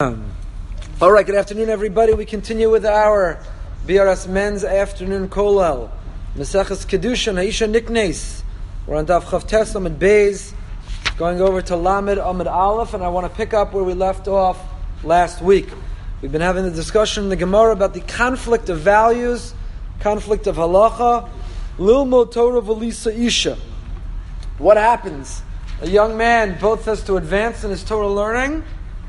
All right, good afternoon, everybody. We continue with our BRS Men's Afternoon Kollel. Maseches Kedushin, Haisha Niknes. We're on Daf Chav Tes Amud Beis, going over to Lamed Amud Aleph, and I want to pick up where we left off last week. We've been having the discussion in the Gemara about the conflict of values, conflict of halacha, Lilmod Torah v'lisa isha. What happens? A young man both has to advance in his Torah learning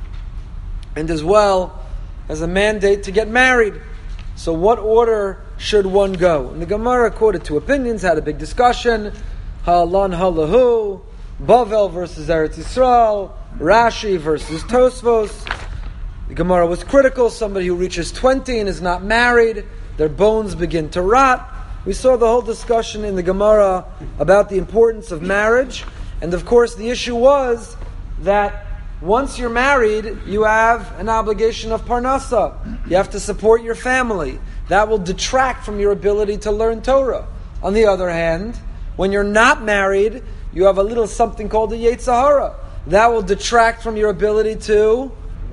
and as well as a mandate to get married. So what order should one go? And the Gemara quoted two opinions, had a big discussion. Ha'alan ha'lahu, Bavel versus Eretz Yisrael, Rashi versus Tosfos. The Gemara was critical. Somebody who reaches 20 and is not married, their bones begin to rot. We saw the whole discussion in the Gemara about the importance of marriage. And of course the issue was that once you're married, you have an obligation of parnasa. You have to support your family. That will detract from your ability to learn Torah. On the other hand, when you're not married, you have a little something called the Yetzer Hara. That will detract from your ability to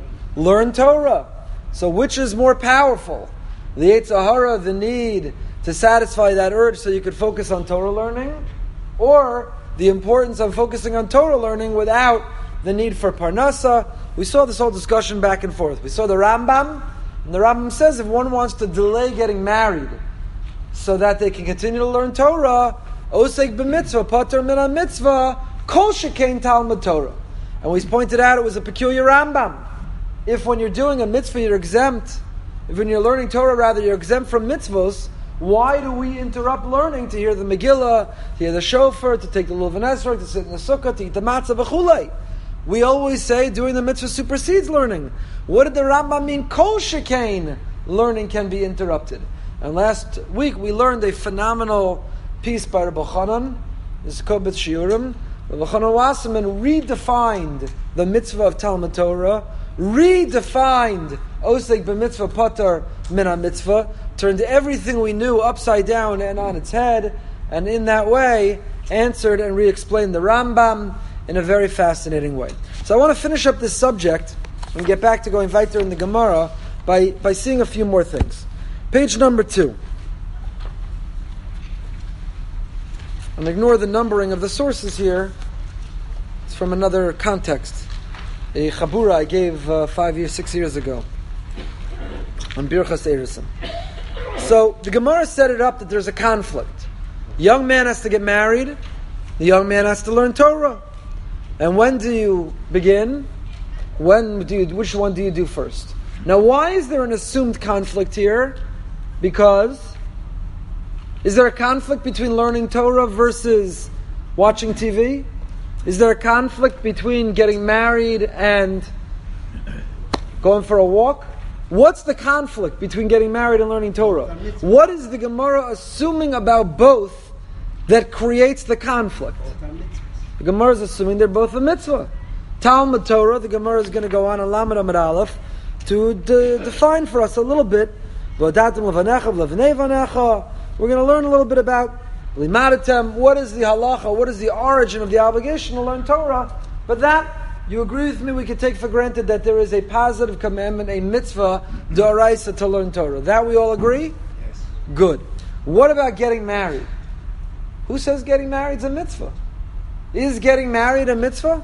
learn Torah. So which is more powerful? The Yetzer Hara, the need to satisfy that urge so you could focus on Torah learning? Or the importance of focusing on Torah learning without the need for parnasa? We saw this whole discussion back and forth. We saw the Rambam, and the Rambam says if one wants to delay getting married so that they can continue to learn Torah, osek b'mitzvah, pater min ha-mitzvah, kol shekein Talmud Torah. And we pointed out it was a peculiar Rambam. If when you're doing a mitzvah you're exempt, if when you're learning Torah rather you're exempt from mitzvahs, why do we interrupt learning to hear the Megillah, to hear the shofar, to take the Lulav and Esrog, to sit in the sukkah, to eat the matzah v'chulei? We always say doing the mitzvah supersedes learning. What did the Rambam mean? Kol shekain, learning can be interrupted. And last week we learned a phenomenal piece by Rabbi Chanan, this is Kobetz Shiurim. Rabbi Chanan Wasserman redefined the mitzvah of Talmud Torah, redefined osek b'mitzvah pater min ha-mitzvah, turned everything we knew upside down and on its head, and in that way answered and re-explained the Rambam in a very fascinating way. So I want to finish up this subject and get back to going weiter in the Gemara by seeing a few more things. Page number 2. And ignore the numbering of the sources here. It's from another context. A chabura I gave 6 years ago on Birchas Eresim. So the Gemara set it up that there's a conflict. The young man has to get married. The young man has to learn Torah. And when do you begin? Which one do you do first? Now, why is there an assumed conflict here? Because is there a conflict between learning Torah versus watching TV? Is there a conflict between getting married and going for a walk? What's the conflict between getting married and learning Torah? What is the Gemara assuming about both that creates the conflict? The Gemara is assuming they're both a mitzvah. Talmud Torah, the Gemara is going to go on Lamed Amud Aleph to define for us a little bit. We're going to learn a little bit about Limadatem. What is the halacha? What is the origin of the obligation to learn Torah? But that, you agree with me, we can take for granted that there is a positive commandment, a mitzvah, d'oraisa, to learn Torah. That we all agree? Yes. Good. What about getting married? Who says getting married is a mitzvah? Is getting married a mitzvah?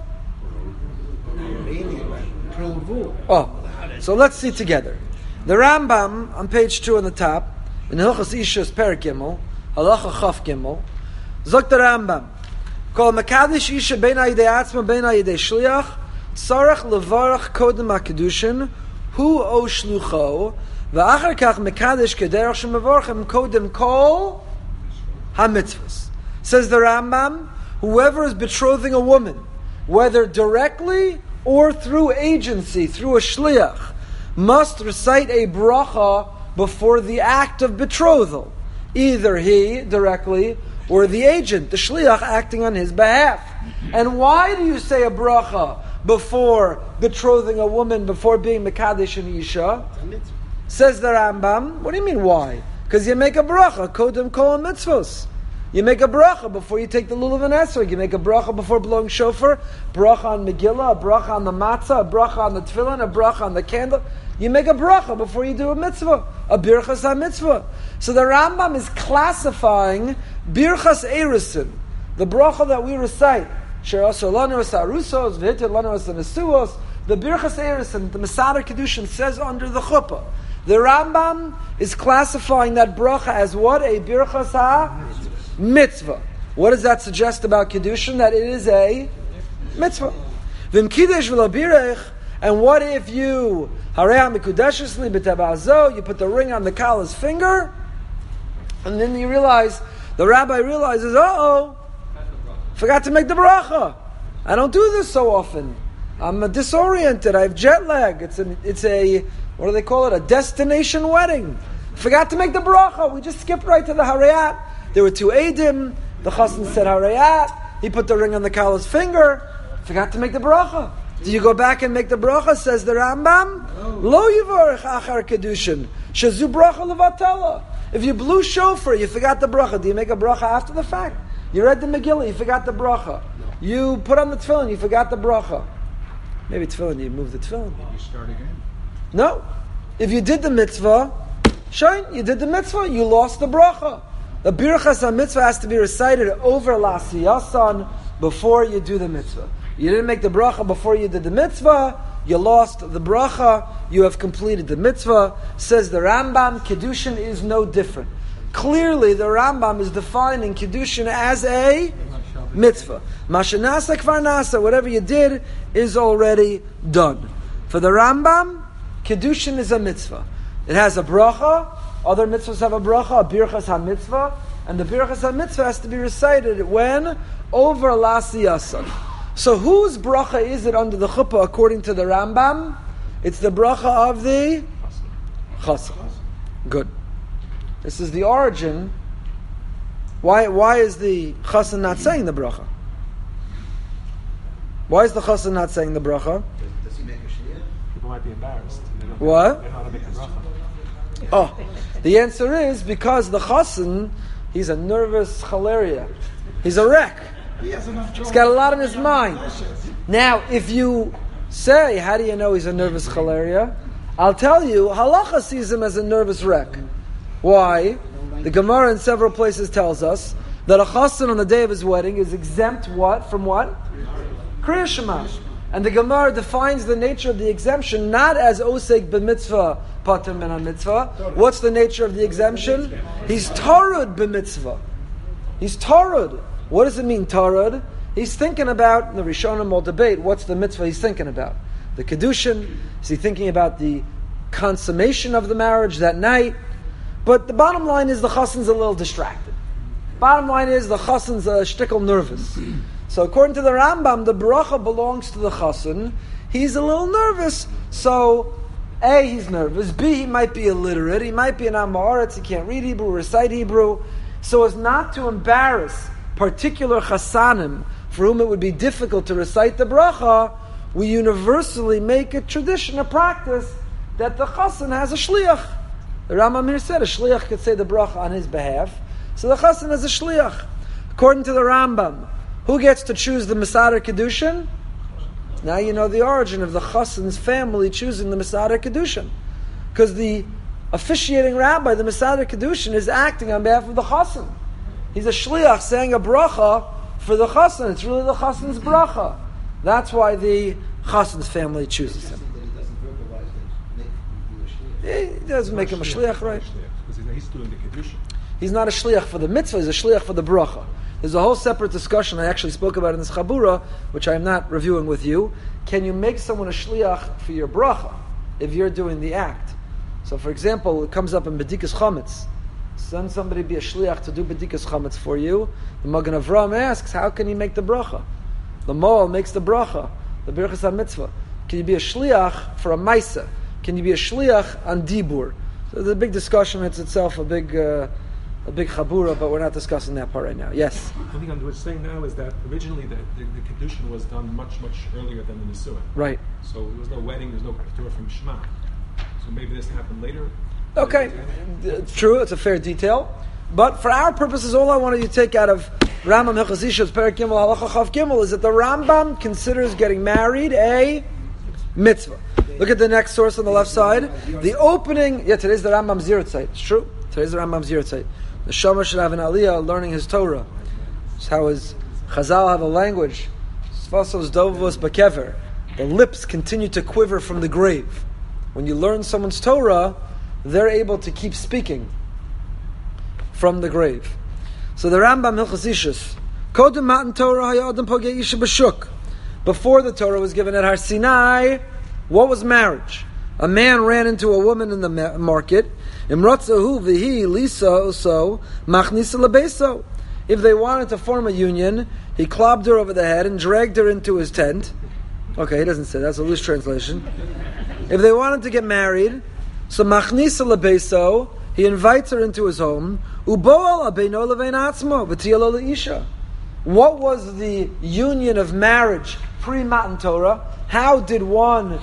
Oh, so let's see together. The Rambam on page 2 on the top, in Hilchos Ishus Perek Gimel, Halacha Chaf Gimel, Zok the Rambam, Kol Mekadosh Isha bein ha'yidei atzma bein ha'yidei shliach, tzarech levarach kodem ha'kedushin, hu o shlucho, v'achar kach Mekadosh kederach shemevorchem kodem kol ha'mitzvahs. Says the Rambam, whoever is betrothing a woman, whether directly or through agency, through a shliach, must recite a bracha before the act of betrothal. Either he directly or the agent, the shliach, acting on his behalf. And why do you say a bracha before betrothing a woman, before being mekadesh and isha? Says the Rambam, what do you mean why? Because you make a bracha, kodem kol mitzvos. You make a bracha before you take the lulav and esrog. You make a bracha before blowing shofar, bracha on Megillah, a bracha on the matzah, a bracha on the tefillin, a bracha on the candle. You make a bracha before you do a mitzvah, a birchas ha-mitzvah. So the Rambam is classifying birchas erisin, the bracha that we recite, she'asar lanu es harusos, v'hitir lanu es hanesuos, the birchas erisin, the Masada Kedushin says under the chuppah. The Rambam is classifying that bracha as what? A birchas ha-mitzvah. What does that suggest about Kedushin? That it is a mitzvah. V'im kiddush v'lo birech. And what if you you put the ring on the kala's finger, and then you realize, the rabbi realizes, forgot to make the bracha. I don't do this so often. I'm disoriented. I have jet lag. It's a what do they call it? A destination wedding. Forgot to make the bracha. We just skipped right to the harayat. There were two edim. The chassan said harayat. He put the ring on the kala's finger. Forgot to make the bracha. Do you go back and make the bracha? Says the Rambam. Lo yivarech achar kedushin shazu bracha levatala. If you blew shofar, you forgot the bracha. Do you make a bracha after the fact? You read the Megillah, you forgot the bracha. You put on the tefillin, you forgot the bracha. Maybe tefillin, you move the tefillin. You start again. No. If you did the mitzvah, shine, you did the mitzvah, you lost the bracha. The birchas ha-mitzvah has to be recited over lasiyasan before you do the mitzvah. You didn't make the bracha before you did the mitzvah, you lost the bracha, you have completed the mitzvah. Says the Rambam, Kedushin is no different. Clearly, the Rambam is defining Kedushin as a mitzvah. Mashanasa kvar nasa, whatever you did is already done. For the Rambam, Kedushin is a mitzvah. It has a bracha, other mitzvahs have a bracha, a birchas ha-mitzvah, and the birchas ha-mitzvah has to be recited when? Over lasiyasan. So whose bracha is it under the chuppah according to the Rambam? It's the bracha of the chassan. Good. This is the origin. Why is the chassan not saying the bracha? Why is the chassan not saying the bracha? Does he make a shliach? People might be embarrassed. What? They don't know how to make the bracha. Oh, the answer is because the chassan, he's a nervous chalaria. He's a wreck. He's got a lot on his mind. Now, if you say, how do you know he's a nervous chalaria? I'll tell you, halacha sees him as a nervous wreck. Why? The Gemara in several places tells us that a chassan on the day of his wedding is exempt what? From what? Kriya Shema. And the Gemara defines the nature of the exemption not as osek b'mitzvah pater min ha-mitzvah. What's the nature of the exemption? He's tarud b'mitzvah. He's tarud. What does it mean, tarud? He's thinking about, the Rishonim will debate, what's the mitzvah he's thinking about? The Kedushin? Is he thinking about the consummation of the marriage that night? But the bottom line is the chassan's a little distracted. Bottom line is the chassan's a shtickle nervous. So according to the Rambam, the bracha belongs to the chassan. He's a little nervous. So, A, he's nervous. B, he might be illiterate. He might be an Am Haaretz. He can't read Hebrew, recite Hebrew. So as not to embarrass particular chassanim for whom it would be difficult to recite the bracha, we universally make a tradition, a practice, that the chassan has a shliach. The Rambam here said a shliach could say the bracha on his behalf. So the chassan has a shliach. According to the Rambam, who gets to choose the Masada Kedushin? Now you know the origin of the chassan's family choosing the Masada Kedushin. Because the officiating rabbi, the Masada Kedushin, is acting on behalf of the chassan. He's a shliach saying a bracha for the chassan. It's really the chassan's bracha. That's why the chassan's family chooses him. He doesn't make him a shliach, right? Because he's doing the kedusha. He's not a shliach for the mitzvah, he's a shliach for the bracha. There's a whole separate discussion I actually spoke about in this chabura, which I'm not reviewing with you. Can you make someone a shliach for your bracha if you're doing the act? So for example, it comes up in Bedikas Chametz. Send somebody be a shliach to do Bedikas Chametz for you. The Magen Avraham asks, how can he make the bracha? The Moel makes the bracha, the birchas ha-mitzvah. Can you be a shliach for a maisa? Can you be a shliach on dibur? So there's a big discussion. It's itself a big chabura, but we're not discussing that part right now. Yes? I think what we're saying now is that originally the kedushin was done much earlier than the nisuah. Right. So there was no wedding, there was no keturah from Shema. So maybe this happened later. Okay, it's true. It's a fair detail. But for our purposes, all I wanted you to take out of Rambam Hilchos Isha Perek Gimel Halacha Chav Gimel is that the Rambam considers getting married a mitzvah. Look at the next source on the left side. The opening. Yeah, today's the Rambam Zirutzeit. It's true. Today's the Rambam Zirutzeit. The Shomer should have an aliyah learning his Torah. That's how his Chazal have a language. Svasos dovos bakever. The lips continue to quiver from the grave. When you learn someone's Torah, they're able to keep speaking from the grave. So the Rambam Hilchos Ishus. Kodem matan Torah haya adam pogei isha b'shuk. Before the Torah was given at Har Sinai, what was marriage? A man ran into a woman in the market. Imratzahu v'hi lisa oso machnisa lebeso. If they wanted to form a union, he clobbed her over the head and dragged her into his tent. Okay, he doesn't say that. That's a loose translation. If they wanted to get married, so machnisa lebeso, he invites her into his home. Uboal abeino levein atzmo v'tiyalo leisha. What was the union of marriage pre-Matan Torah? How did one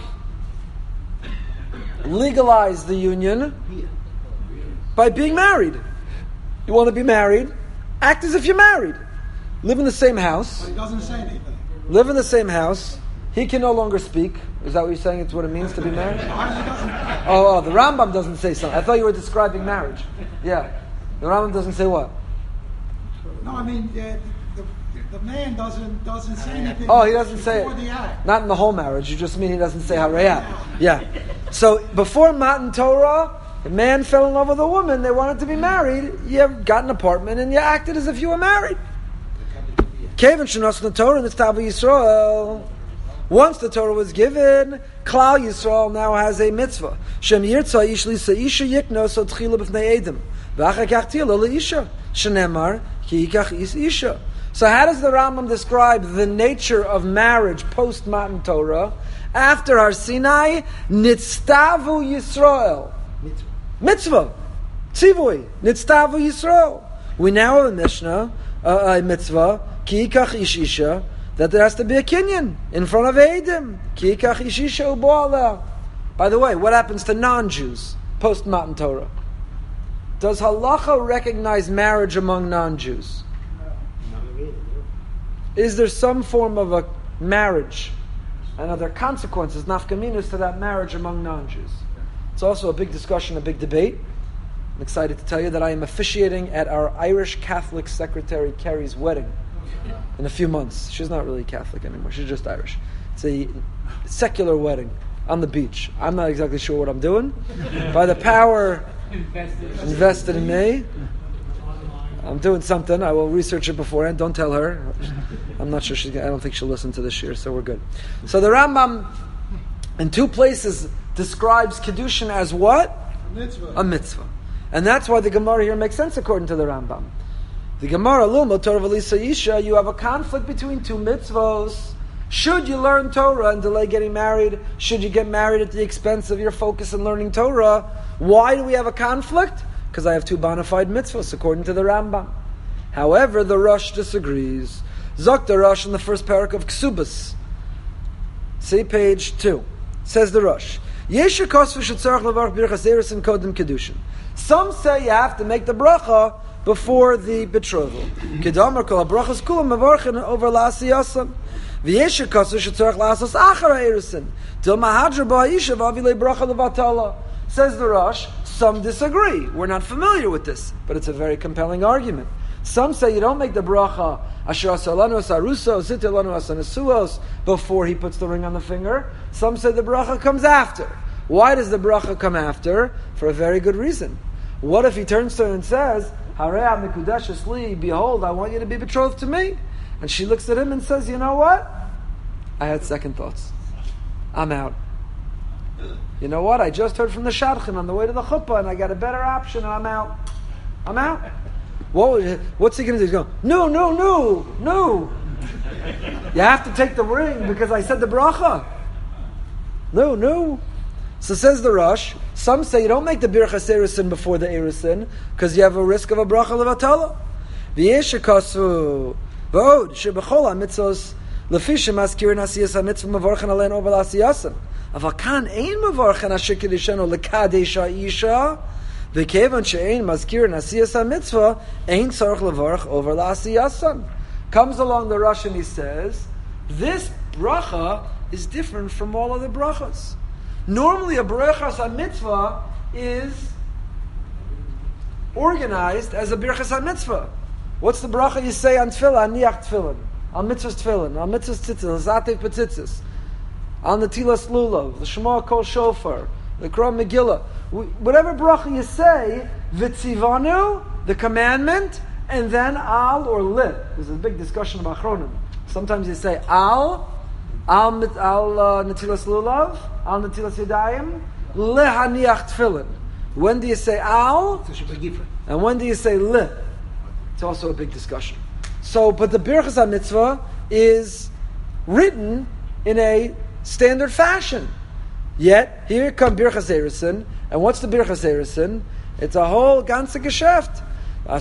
legalize the union? By being married. You want to be married? Act as if you're married. Live in the same house. But he doesn't say anything. Live in the same house. He can no longer speak. Is that what you're saying? It's what it means to be married? Oh, the Rambam doesn't say something. I thought you were describing marriage. Yeah. The Rambam doesn't say what? No, I mean, the man doesn't say anything. Oh, he doesn't say before the act. Not in the whole marriage. You just mean he doesn't say harayat. Yeah. So before Matan Torah, the man fell in love with a woman. They wanted to be married. You got an apartment and you acted as if you were married. Kevin shenos the Torah and it's Tavu Yisrael. Once the Torah was given, Klal Yisrael now has a mitzvah. Shem yirtza ish lisa isha yikno so tchila b'fnei edim. V'achar kach tila leisha. Shenemar ki yikach is isha. So how does the Rambam describe the nature of marriage post Matan Torah? After Har Sinai, nitztavu Yisrael. Mitzvah. Tzivui. Nitztavu Yisrael. We now have a Mishnah, a mitzvah, ki yikach ish isha, that there has to be a kinyan in front of Eidim. Ki yikach ish isha u'bo'ala. By the way, what happens to non-Jews post Matan Torah? Does halacha recognize marriage among non-Jews? Is there some form of a marriage and are there consequences, nafkaminas, to that marriage among non-Jews? It's also a big discussion, a big debate. I'm excited to tell you that I am officiating at our Irish Catholic secretary Carrie's wedding in a few months. She's not really Catholic anymore. She's just Irish. It's a secular wedding on the beach. I'm not exactly sure what I'm doing. By the power invested in me, I'm doing something. I will research it beforehand. Don't tell her. I'm not sure I don't think she'll listen to this year, so we're good. So the Rambam, in two places, describes Kedushin as what? A mitzvah. And that's why the Gemara here makes sense according to the Rambam. The Gemara, Lilma, Torah V'Lisa Isha, you have a conflict between two mitzvahs. Should you learn Torah and delay getting married? Should you get married at the expense of your focus in learning Torah? Why do we have a conflict? Because I have two bona fide mitzvahs, according to the Rambam. However, the Rosh disagrees. Zok the Rosh in the first parak of Ksubas. See page 2. Says the Rosh. Some say you have to make the bracha before the betrothal. Kedamar kol brachas kulam mevarchen over la'asiyasam. V'yesher kasu shetzarech la'asos achar ha'erusin. Til mahadra ba'isha v'avilei bracha levatala. Says the Rosh, some disagree. We're not familiar with this, but it's a very compelling argument. Some say you don't make the bracha asher asalanu asaruso zitilanu asanasuos before he puts the ring on the finger. Some say the bracha comes after. Why does the bracha come after? For a very good reason. What if he turns to her and says, Harei mikudesh li, behold, I want you to be betrothed to me? And she looks at him and says, you know what? I had second thoughts. I'm out. You know what? I just heard from the shadchan on the way to the chuppah, and I got a better option, and I'm out. I'm out. What's he going to do? He's going, no. You have to take the ring because I said the bracha. No. So says the Rosh, some say you don't make the birchas erusin before the erusin because you have a risk of a bracha levatala. V'yeshikasu v'od shebechol hamitzos lefishem askirin asiyas hamitzvah mevorchen alein over la'asiyasan. Aval kan ein mevorchen asher kedishenu lekadesh ha'isha V'kevan she'ein mazkir nasiyas ha-mitzvah, ein tzarich levarach over la'asiyasan. Comes along the Rosh and he says, this bracha is different from all other brachas. Normally a brachas ha-mitzvah is organized as a birchas ha-mitzvah. What's the bracha you say on tefillah? Aniach tefillin. Al mitzvahs tefillin. Al mitzvahs tzitzis. Al zatev petzitzis. Al netilas lulav. The Shema kol shofar. The Qur'an Megillah. Whatever bracha you say, v'tzivanu, the commandment, and then al or li. There's a big discussion about Achronim. Sometimes you say al netilas lulav, al netilas yadayim, li haniach tefillin. When do you say al? And when do you say li? It's also a big discussion. So, but the Birchas HaMitzvah is written in a standard fashion. Yet, here come Birchas Erusin, and what's the Birchas Erusin? It's a whole ganze Geschäft. A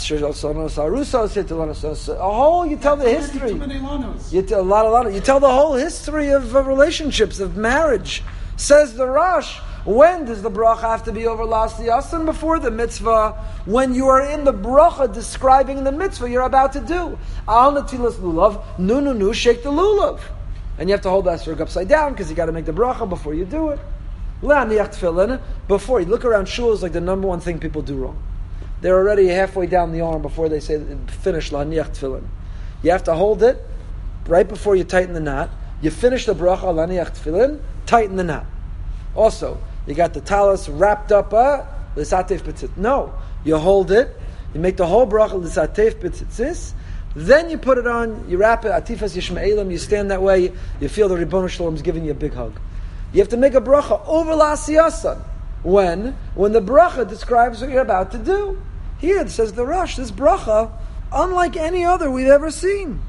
whole, you tell the history. You tell a lot. You tell the whole history of relationships, of marriage. Says the Rosh, when does the bracha have to be over l'asiyasan? Before the mitzvah, when you are in the bracha describing the mitzvah you're about to do. Al natilas lulav, nu, shake the lulav. And you have to hold that esrog upside down because you got to make the bracha before you do it. La'aniach tefillin, before you look around shuls, like the number one thing people do wrong. They're already halfway down the arm before they say finish la'aniach tefillin. You have to hold it right before you tighten the knot. You finish the bracha la'aniach tefillin, tighten the knot. Also, you got the talis wrapped up, l'satef b'tzitzis. No, you hold it, you make the whole bracha l'satef b'tzitzis, then you put it on, you wrap it, atifas yishma'elim, you stand that way, you feel the Ribbon Shalom is giving you a big hug. You have to make a bracha over l'asiyasan. When the bracha describes what you're about to do. Here it says the Rosh, this bracha, unlike any other we've ever seen.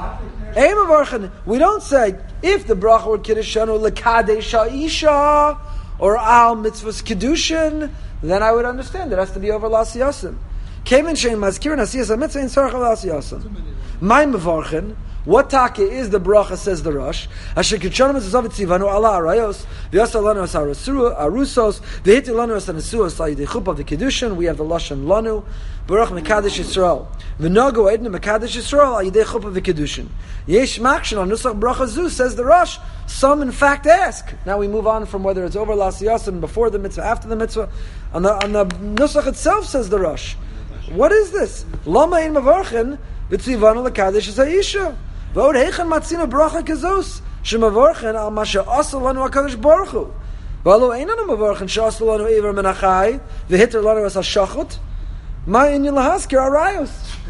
We don't say, if the bracha were Kiddushan or Lekadesh Ha'isha or Al Mitzvahs Kiddushin, then I would understand it has to be over L'Asiyasim. Kevin Shein Mazkir Nasiyas HaMitzvah in Tzarech L'Asiyasim. My Mevarchen, what taka is the bracha, says the Rosh, Asher Kitshonu Mitzvah Tzivanu Ala Arayos, V'yasa Lanu As Arusos, V'hiti Lanu As Anesuos La'idei Chuppah V'Kiddushin, we have the Lashon Lanu, Baruch Mekadesh Yisrael. V'nogu Edna Mekadesh Yisrael La'idei Chuppah V'Kiddushin. Yesh Makshin on Nusach Bracha Zu, says the Rosh, some in fact ask. Now we move on from whether it's over L'Asiyasim, before the mitzvah, after the mitzvah. On the Nusach itself, says the Rosh, what is this? Lama in Mavarchen, V'Tzivanu L'Kadesh Ha'isha. V'od heichen matzina bracha kazos shemavorchen al masha asal lanu hakadosh baruch hu. V'alo einanu mavorchen she'asal lanu eiver menachai v'hitter lanu as hashachot. Ma inyan lahaskir arayos.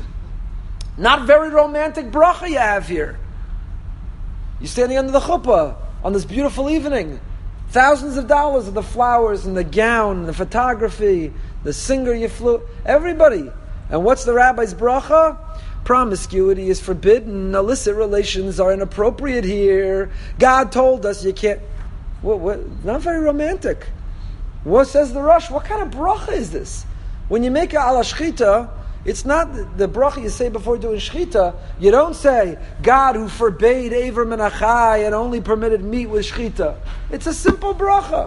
Not very romantic bracha you have here. You're standing under the chuppah on this beautiful evening. Thousands of dollars of the flowers and the gown, the photography, the singer you flew, everybody. And what's the rabbi's bracha? Promiscuity is forbidden. Illicit relations are inappropriate here. God told us you can't. What? Not very romantic. What says the Rosh? What kind of bracha is this? When you make a ala shchita, it's not the bracha you say before doing shchita. You don't say God who forbade Eiver Menachai and only permitted meat with shchita. It's a simple bracha.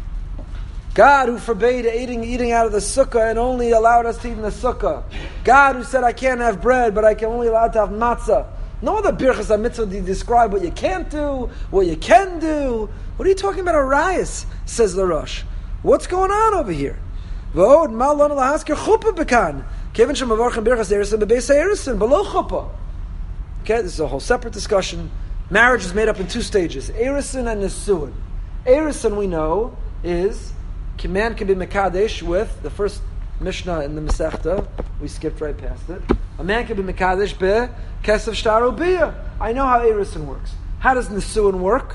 God who forbade eating out of the sukkah and only allowed us to eat in the sukkah. God who said I can't have bread, but I can only allowed to have matzah. No other birchas ha-mitzvah do you describe what you can't do, what you can do. What are you talking about, Arayos, says the Rosh. What's going on over here? V'od mal lanu lahaskir chuppah bekan. Kevin shemavarchen birchas erusin bebeis erusin below chuppah. Okay, this is a whole separate discussion. Marriage is made up in two stages: erusin and nesuin. Erusin, we know, is man can be mekadesh with the first Mishnah in the Masechta. We skipped right past it. A man can be mekadesh be kesef shtar ubiyah. I know how erusin works. How does nesuin work?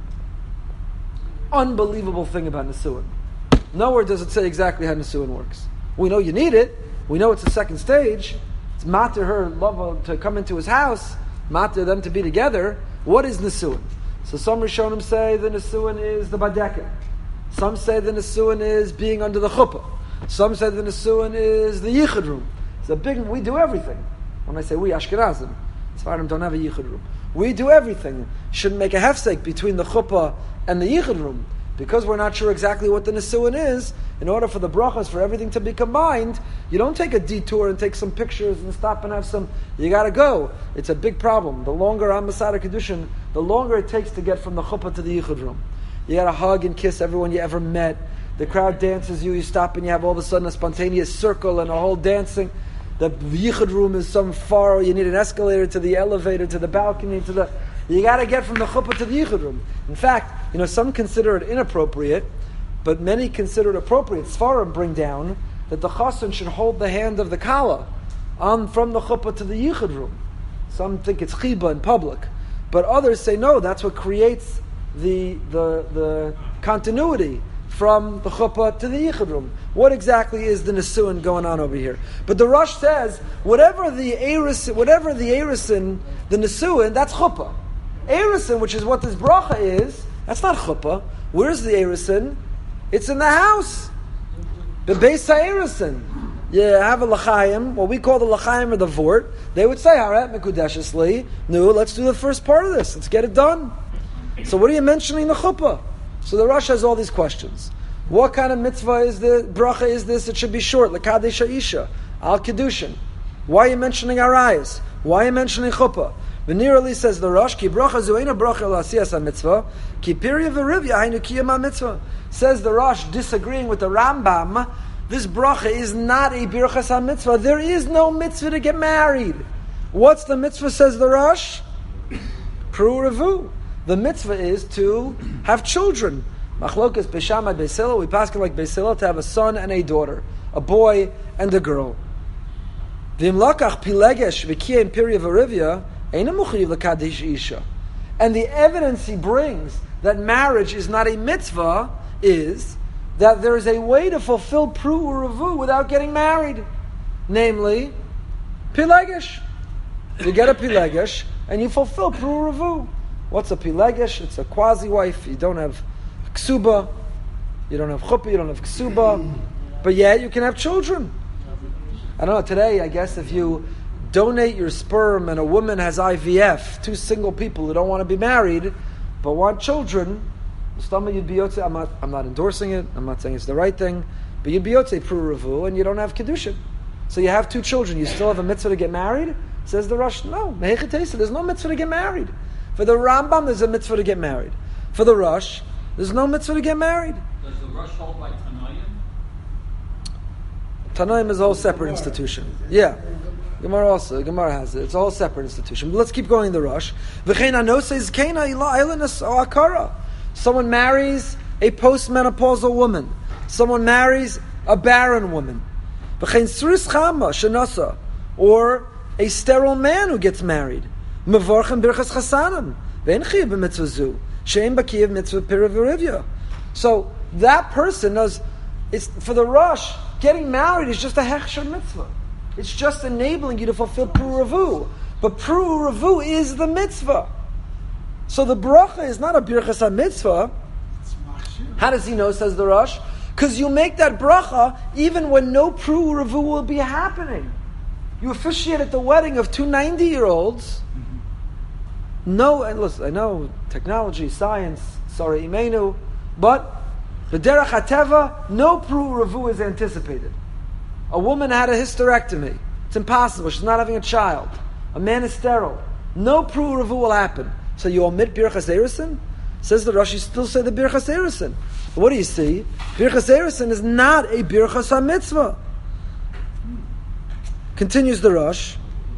Unbelievable thing about nesuin. Nowhere does it say exactly how nesuin works. We know you need it. We know it's the second stage. It's matter her love to come into his house, matter them to be together. What is nesuin? So some Rishonim say the nesuin is the badeka. Some say the nesuin is being under the chuppah. Some say the nesuin is the yichud room. It's a big. We do everything. When I say we, Ashkenazim, Sfarim don't have a yichud room. We do everything. Shouldn't make a hefsek between the chuppah and the yichud room. because we're not sure exactly what the Nisuin is, in order for the brachas, for everything to be combined, you don't take a detour and take some pictures and stop and have some, you got to go. It's a big problem. The longer I'm Masada Kedushin, the longer it takes to get from the chuppah to the yichud room. You got to hug and kiss everyone you ever met. The crowd dances you stop and you have all of a sudden a spontaneous circle and a whole dancing. The yichud room is some far, you need an escalator to the elevator, to the balcony, you got to get from the chuppah to the yichud room. In fact, some consider it inappropriate, but many consider it appropriate. Sfarim bring down that the chassan should hold the hand of the kala from the chuppah to the yichud room. Some think it's chiba in public, but others say no, that's what creates the continuity from the chuppah to the yichud room. What exactly is the nesuin going on over here? But the Rosh says, whatever the erisin, the nesuin, that's chuppah. Erisin, which is what this bracha is, that's not chuppah. Where's the erisin? It's in the house. The beis ha'erisin. You have a l'chaim, what we call the l'chaim or the vort. They would say, harat mekudeshes li. No, let's do the first part of this. Let's get it done. So what are you mentioning the chuppah? So the Rosh has all these questions. What kind of mitzvah is the bracha is this? It should be short. L'kadesh ha'isha. Al kedushin. Why are you mentioning arayas? Why are you mentioning chuppah? Venirali says the Rosh, ki bracha zuena bracha l'asiyas ha-mitzvah, ki pirya v'rivya hainu kiyam ha-mitzvah. Says the Rosh, disagreeing with the Rambam, this bracha is not a birchas ha-mitzvah. There is no mitzvah to get married. What's the mitzvah, says the Rosh? Pru revu. The mitzvah is to have children. Machlokas Beis Shammai Beis Hillel, we pass it like Beis Hillel, to have a son and a daughter, a boy and a girl. V'im lakach pilegesh v'kiyem pirya v'rivya, eina muchayiv l'kadesh isha. And the evidence he brings that marriage is not a mitzvah is that there is a way to fulfill pru u'revu without getting married. Namely, pilegesh. You get a pilegesh and you fulfill pru u'revu. What's a pilegesh? It's a quasi-wife. You don't have ksuba, you don't have chuppah, you don't have ksuba, but yet you can have children. I don't know, today I guess if you donate your sperm and a woman has IVF, two single people who don't want to be married but want children, you'd be yotzei. I'm not endorsing it, I'm not saying it's the right thing, but you'd be yotzei pru revu and you don't have kedushin. So you have two children, you still have a mitzvah to get married? Says the Rosh, no, there's no mitzvah to get married. For the Rambam, there's a mitzvah to get married. For the Rosh, there's no mitzvah to get married. Does the Rosh hold like Tanaim? Tanaim is a whole separate institution. Yeah. Gemara also. Gemara has it. It's a whole separate institution. But let's keep going in the Rosh. Someone marries a postmenopausal woman. Someone marries a barren woman. Or a sterile man who gets married. Mevorchem birchas chasanim. Ve'en chiyav b'mitzvah zu. She'en b'kiyav mitzvah pirya v'rivya. So that person knows, it's for the Rosh, getting married is just a hechsher mitzvah. It's just enabling you to fulfill pru revu. But pru revu is the mitzvah. So the bracha is not a birchas ha-mitzvah. How does he know, says the Rosh? Because you make that bracha even when no pru revu will be happening. You officiate at the wedding of two 90-year-olds. No, and listen, I know technology, science, sorry, imenu, but the derech hateva, no pru revu is anticipated. A woman had a hysterectomy. It's impossible. She's not having a child. A man is sterile. No pru revu will happen. So you omit birchas erisin? Says the Rosh, you still say the birchas erisin. What do you see? Birchas erisin is not a birchas ha-mitzvah. Continues the Rosh.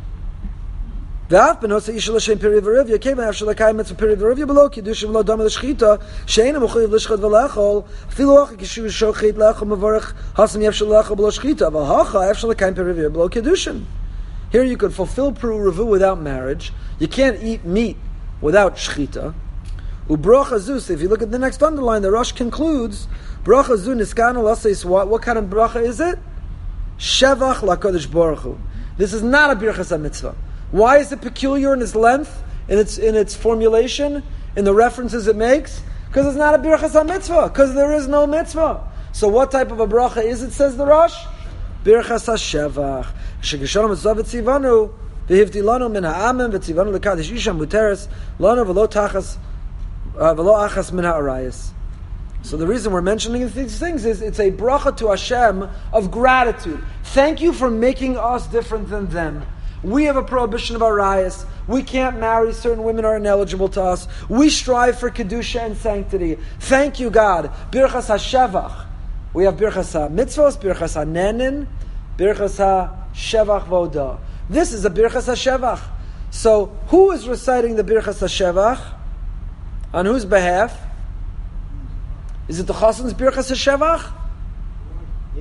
V'af b'nosa isha l'shem piri v'rivya, kevan after l'kayim mitzvah piri v'rivya below kiddushim v'lo dama l'shchita, she'ena m'chuyiv l'shchit v'lechol, afilu hacha kishu shochet lechol mevorech hasam yefshel lechol below shchita, v'hacha after l'kayim piri v'rivya below kiddushin. Here you could fulfill pru revu without marriage. You can't eat meat without shchita. U'bracha zus, if you look at the next underline, the Rosh concludes, bracha zu niskana l'asais, what kind of bracha is it? Shevach l'kadosh baruch hu. This is not a birchas ha-mitzvah. Why is it peculiar in its length, in its formulation, in the references it makes? Because it's not a birchas ha-mitzvah. Because there is no mitzvah. So what type of a bracha is it? Says the Rosh, birchas ha-shevach. Shegeshalom etzav etzivanu v'hivti lanu min ha'amim v'tzivanu l'kadosh isha muteres lanu v'lo achas min ha'arayis. So the reason we're mentioning these things is it's a bracha to Hashem of gratitude. Thank you for making us different than them. We have a prohibition of arayas. We can't marry. Certain women are ineligible to us. We strive for kedusha and sanctity. Thank you, God. Birchas HaShevach. We have Birchas HaMitzvos, Birchas HaNenin, Birchas HaShevach Voda. This is a Birchas HaShevach. So, who is reciting the Birchas HaShevach? On whose behalf? Is it the Chassan's Birchas HaShevach? Yeah.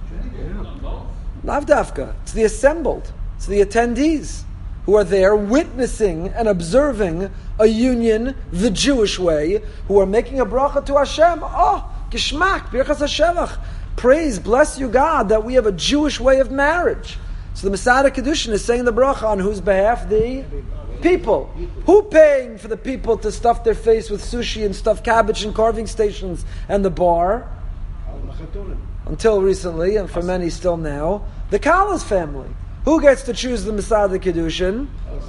Lav Dafka. It's the assembled. It's the attendees who are there witnessing and observing a union the Jewish way, who are making a bracha to Hashem. Oh, Gishmak, Birchas HaShevach. Praise, bless you, God, that we have a Jewish way of marriage. So the Masada Kedushin is saying the bracha on whose behalf? The people. Who paying for the people to stuff their face with sushi and stuffed cabbage and carving stations and the bar? Until recently, and for many still now, the Kala's family. Who gets to choose the Masada Kedushin?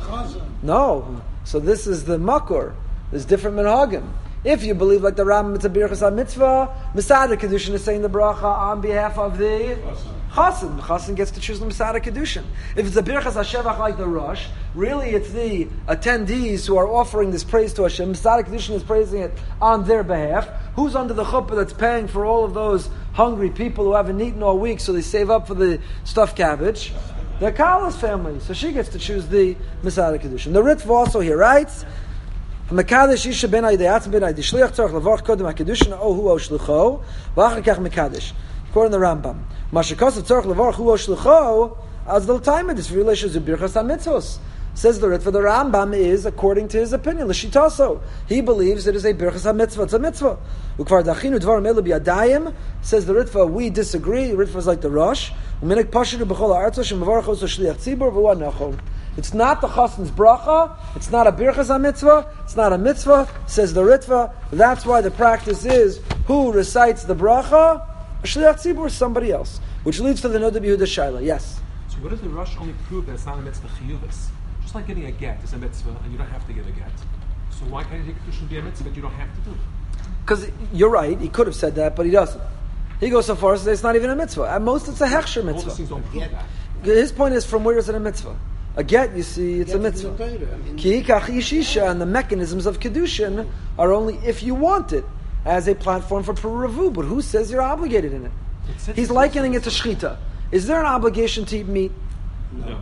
No. So this is the Makor. There's different minhagim. If you believe like the Rambam, it's a Birchas HaMitzvah, Masada Kedushin is saying the bracha on behalf of the Chassan. The Chassan gets to choose the Masada Kedushin. If it's a Birchas HaShevach like the Rosh, really it's the attendees who are offering this praise to Hashem. Masada Kedushin is praising it on their behalf. Who's under the chuppah that's paying for all of those hungry people who haven't eaten all week, so they save up for the stuffed cabbage? The Kala's family. So she gets to choose the Masada Kedushin. The Ritva also here writes, Mekadesh isha ben aydeat ben ayde shliach tzarich levarch kodem hakedushin o hu o shlicho v'achar kach mekadesh. According to the Rambam, mashakasav tzarich levarch hu o shlicho as the time in this relation to birchas hamitzvos. Says the Ritva, the Rambam is according to his opinion l'shitaso. He believes it is a birchas hamitzvah. It's a mitzvah. Ukvar dachinu dvarim elu biyadayim. Says the Ritva, we disagree. Ritva is like the Rosh. Uminik pashidu b'chol ha'artzos shemvarachos shliach tzibur v'wa nachol. It's not the Chassan's bracha. It's not a birchas HaMitzvah. It's not a mitzvah, says the Ritva. That's why the practice is who recites the bracha? A shliach tzibur, somebody else. Which leads to the Noda B'Yehuda Shaila. Yes? So what does the Rosh only prove that it's not a mitzvah chiyuvas? Just like getting a get is a mitzvah, and you don't have to get a get. So why can't it shouldn't be a mitzvah that you don't have to do? Because you're right, he could have said that, but he doesn't. He goes so far as to say it's not even a mitzvah. At most, it's a hechsher All mitzvah. these things don't prove that. His point is, from where is it a mitzvah? A get, you see, it's a mitzvah. Ki ikach yishisha, and the mechanisms of kedushin are only if you want it as a platform for puravu. But who says you're obligated in it? He's likening it to shchita. Is there an obligation to eat meat? No.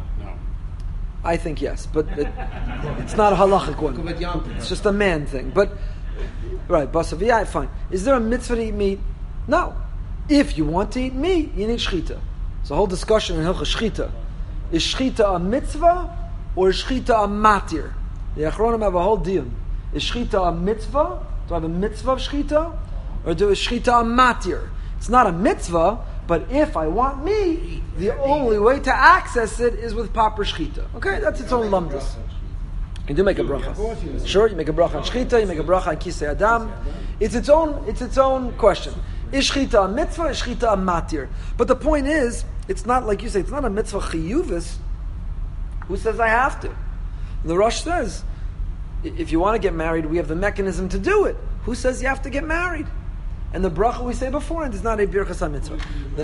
I think yes, but it's not a halachic one. It's just a man thing. But right, basav, yeah, fine. Is there a mitzvah to eat meat? No. If you want to eat meat, you need shchita. It's a whole discussion in Hilchah Shchita. Is shchita a mitzvah or is shchita a matir? The Achronim have a whole deal. Is shchita a mitzvah? Do I have a mitzvah of shchita? Or is shchita a matir? It's not a mitzvah, but if I want meat, the only way to access it is with proper shchita. Okay, that's its own lumdus. You do make a bracha. Sure, you make a bracha on shchita, you make a bracha on kisei adam. It's its own question. Is shchita a mitzvah? Is shchita a matir? But the point is, it's not like you say. It's not a mitzvah chiyuvis. Who says I have to? The Rosh says, if you want to get married, we have the mechanism to do it. Who says you have to get married? And the bracha we say beforehand is not a birchas hamitzvah.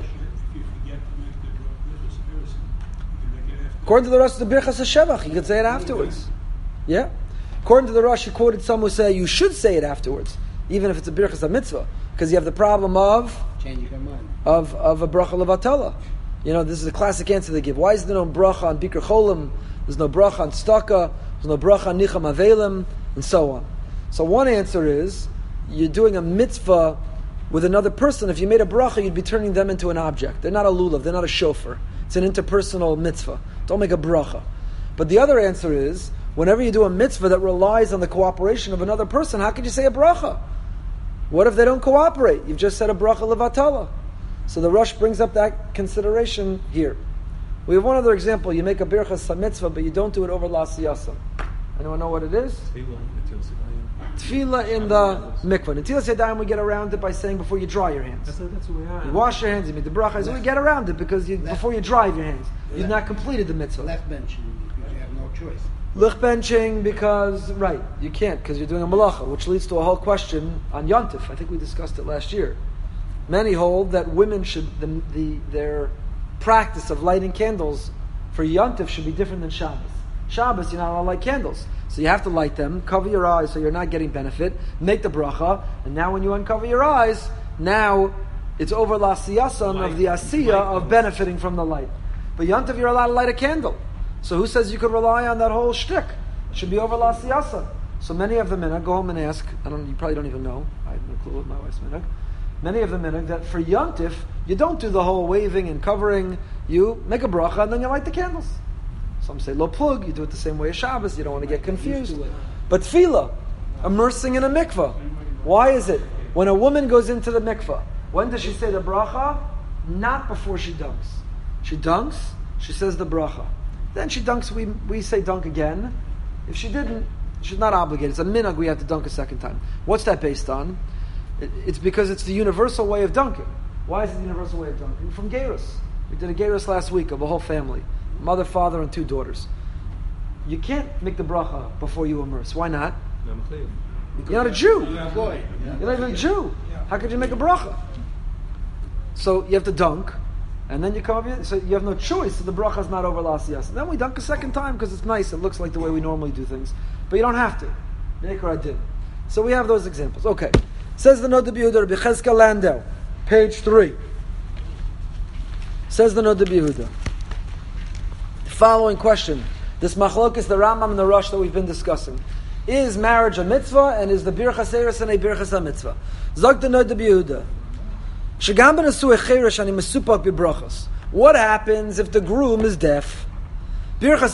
According to the Rosh, the birchas hashevach, you could say it afterwards. Yeah. According to the Rosh, you quoted some who say you should say it afterwards, even if it's a birchas hamitzvah, because you have the problem of changing your mind of a bracha levatala. You know, this is a classic answer they give. Why is there no bracha on Bikr Cholim? There's no bracha on Staka. There's no bracha on Nicham Avelim, and so on. So one answer is, you're doing a mitzvah with another person. If you made a bracha, you'd be turning them into an object. They're not a lulav. They're not a shofar. It's an interpersonal mitzvah. Don't make a bracha. But the other answer is, whenever you do a mitzvah that relies on the cooperation of another person, how could you say a bracha? What if they don't cooperate? You've just said a bracha levatala. So the Rosh brings up that consideration here. We have one other example. You make a birchas mitzvah, but you don't do it over l'asiyasa. Anyone know what it is? Tefillah in the mikvah. Netilas yadayim, we get around it by saying before you dry your hands. That's the way I am. You wash your hands, you make the brachas, and we get around it because before you dry your hands, you've not completed the mitzvah. left bench because you have no choice. Lichbenching because, right, you can't because you're doing a malacha, which leads to a whole question on Yontif. I think we discussed it last year. Many hold that women should, their practice of lighting candles for Yontif should be different than Shabbos. Shabbos, you're not allowed to light candles. So you have to light them, cover your eyes so you're not getting benefit, make the bracha, and now when you uncover your eyes, now it's over la siyasan of the asiya of benefiting from the light. But Yontif, you're allowed to light a candle. So who says you could rely on that whole shtick? It should be over la siyasa. So many of the minhag, go home and ask, you probably don't even know, I have no clue what my wife's minhag. Many of the minhag that for Yontif, you don't do the whole waving and covering, you make a bracha and then you light the candles. Some say lo plug, you do it the same way as Shabbos, you don't want to get confused. But tefillah, immersing in a mikvah. Why is it? When a woman goes into the mikvah, when does she say the bracha? Not before she dunks. She dunks, she says the bracha. Then she dunks, we say dunk again. If she didn't, she's not obligated. It's a minhag, we have to dunk a second time. What's that based on? It's because it's the universal way of dunking. Why is it the universal way of dunking? From Gerus. We did a Gerus last week of a whole family. Mother, father, and 2 daughters. You can't make the bracha before you immerse. Why not? You're not a Jew. You're not even a Jew. How could you make a bracha? So you have to dunk. And then you come up, so you have no choice. So the bracha is not over lasiyas. Then we dunk a second time because it's nice. It looks like the way we normally do things, but you don't have to. Maker I did. So we have those examples. Okay, says the Noda B'Yehuda, Rabbi Cheskel Landau, page 3. Says the Noda B'Yehuda. The following question: this machlokes, the Rambam and the Rosh that we've been discussing, is marriage a mitzvah and is the birchas eres and a birchas a mitzvah? Zog the Noda B'Yehuda. What happens if the groom is deaf? Because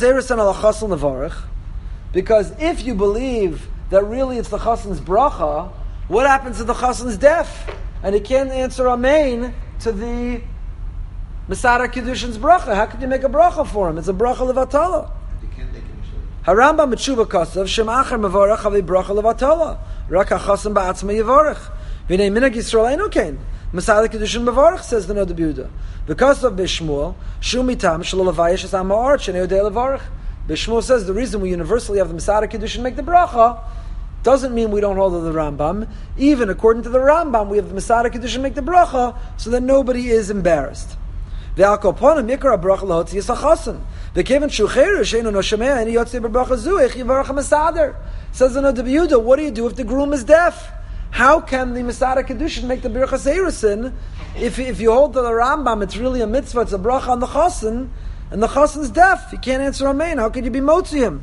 if you believe that really it's the chassan's bracha, what happens if the chassan's deaf and he can't answer amen to the Masada Kiddushin's bracha? How could you make a bracha for him? It's a bracha levatala. Harambam Metshuva Kasav Shem Acher Mevarach Havi bracha levatala. Rak hachassan ba'atzma yivarach. V'nei minhag Yisrael einu kein. Masada Kiddushin Mevarach, says the Noda B'Yehuda. Because of Bishmuel, Shumitam Shalolavayish is Amar Shenei Odei Levarach. Bishmuel says the reason we universally have the Masada Kiddushin make the bracha doesn't mean we don't hold to the Rambam. Even according to the Rambam, we have the Masada Kiddushin make the bracha so that nobody is embarrassed. Ve'alkoponim Yikra bracha lahotzi yisachasan. Ve'keven shucheru sheinu no shemea and yotzi b'bracha zuich yivarach ha'masader. Says the Noda B'Yehuda, what do you do if the groom is deaf? How can the Masada Kiddushin make the Birchas Erusin if you hold to the Rambam, it's really a mitzvah, it's a bracha on the chassan, and the chassan's deaf, he can't answer amen, how could you be motzi him?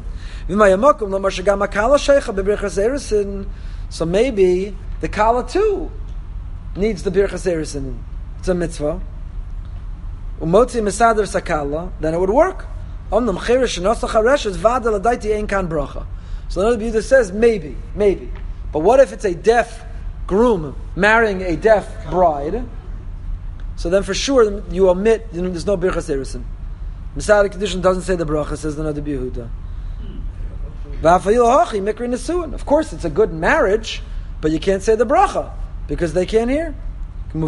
So maybe the Kala too needs the Birchas Erusin. It's a mitzvah. Umotzi Masader Sakala, then it would work. So the Noda B'Yehuda says, maybe. But what if it's a deaf groom marrying a deaf bride? So then for sure you omit, there's no birchas erusin. Masada Kiddushin doesn't say the bracha, says the Noda B'Yehuda. Of course it's a good marriage, but you can't say the bracha, because they can't hear. And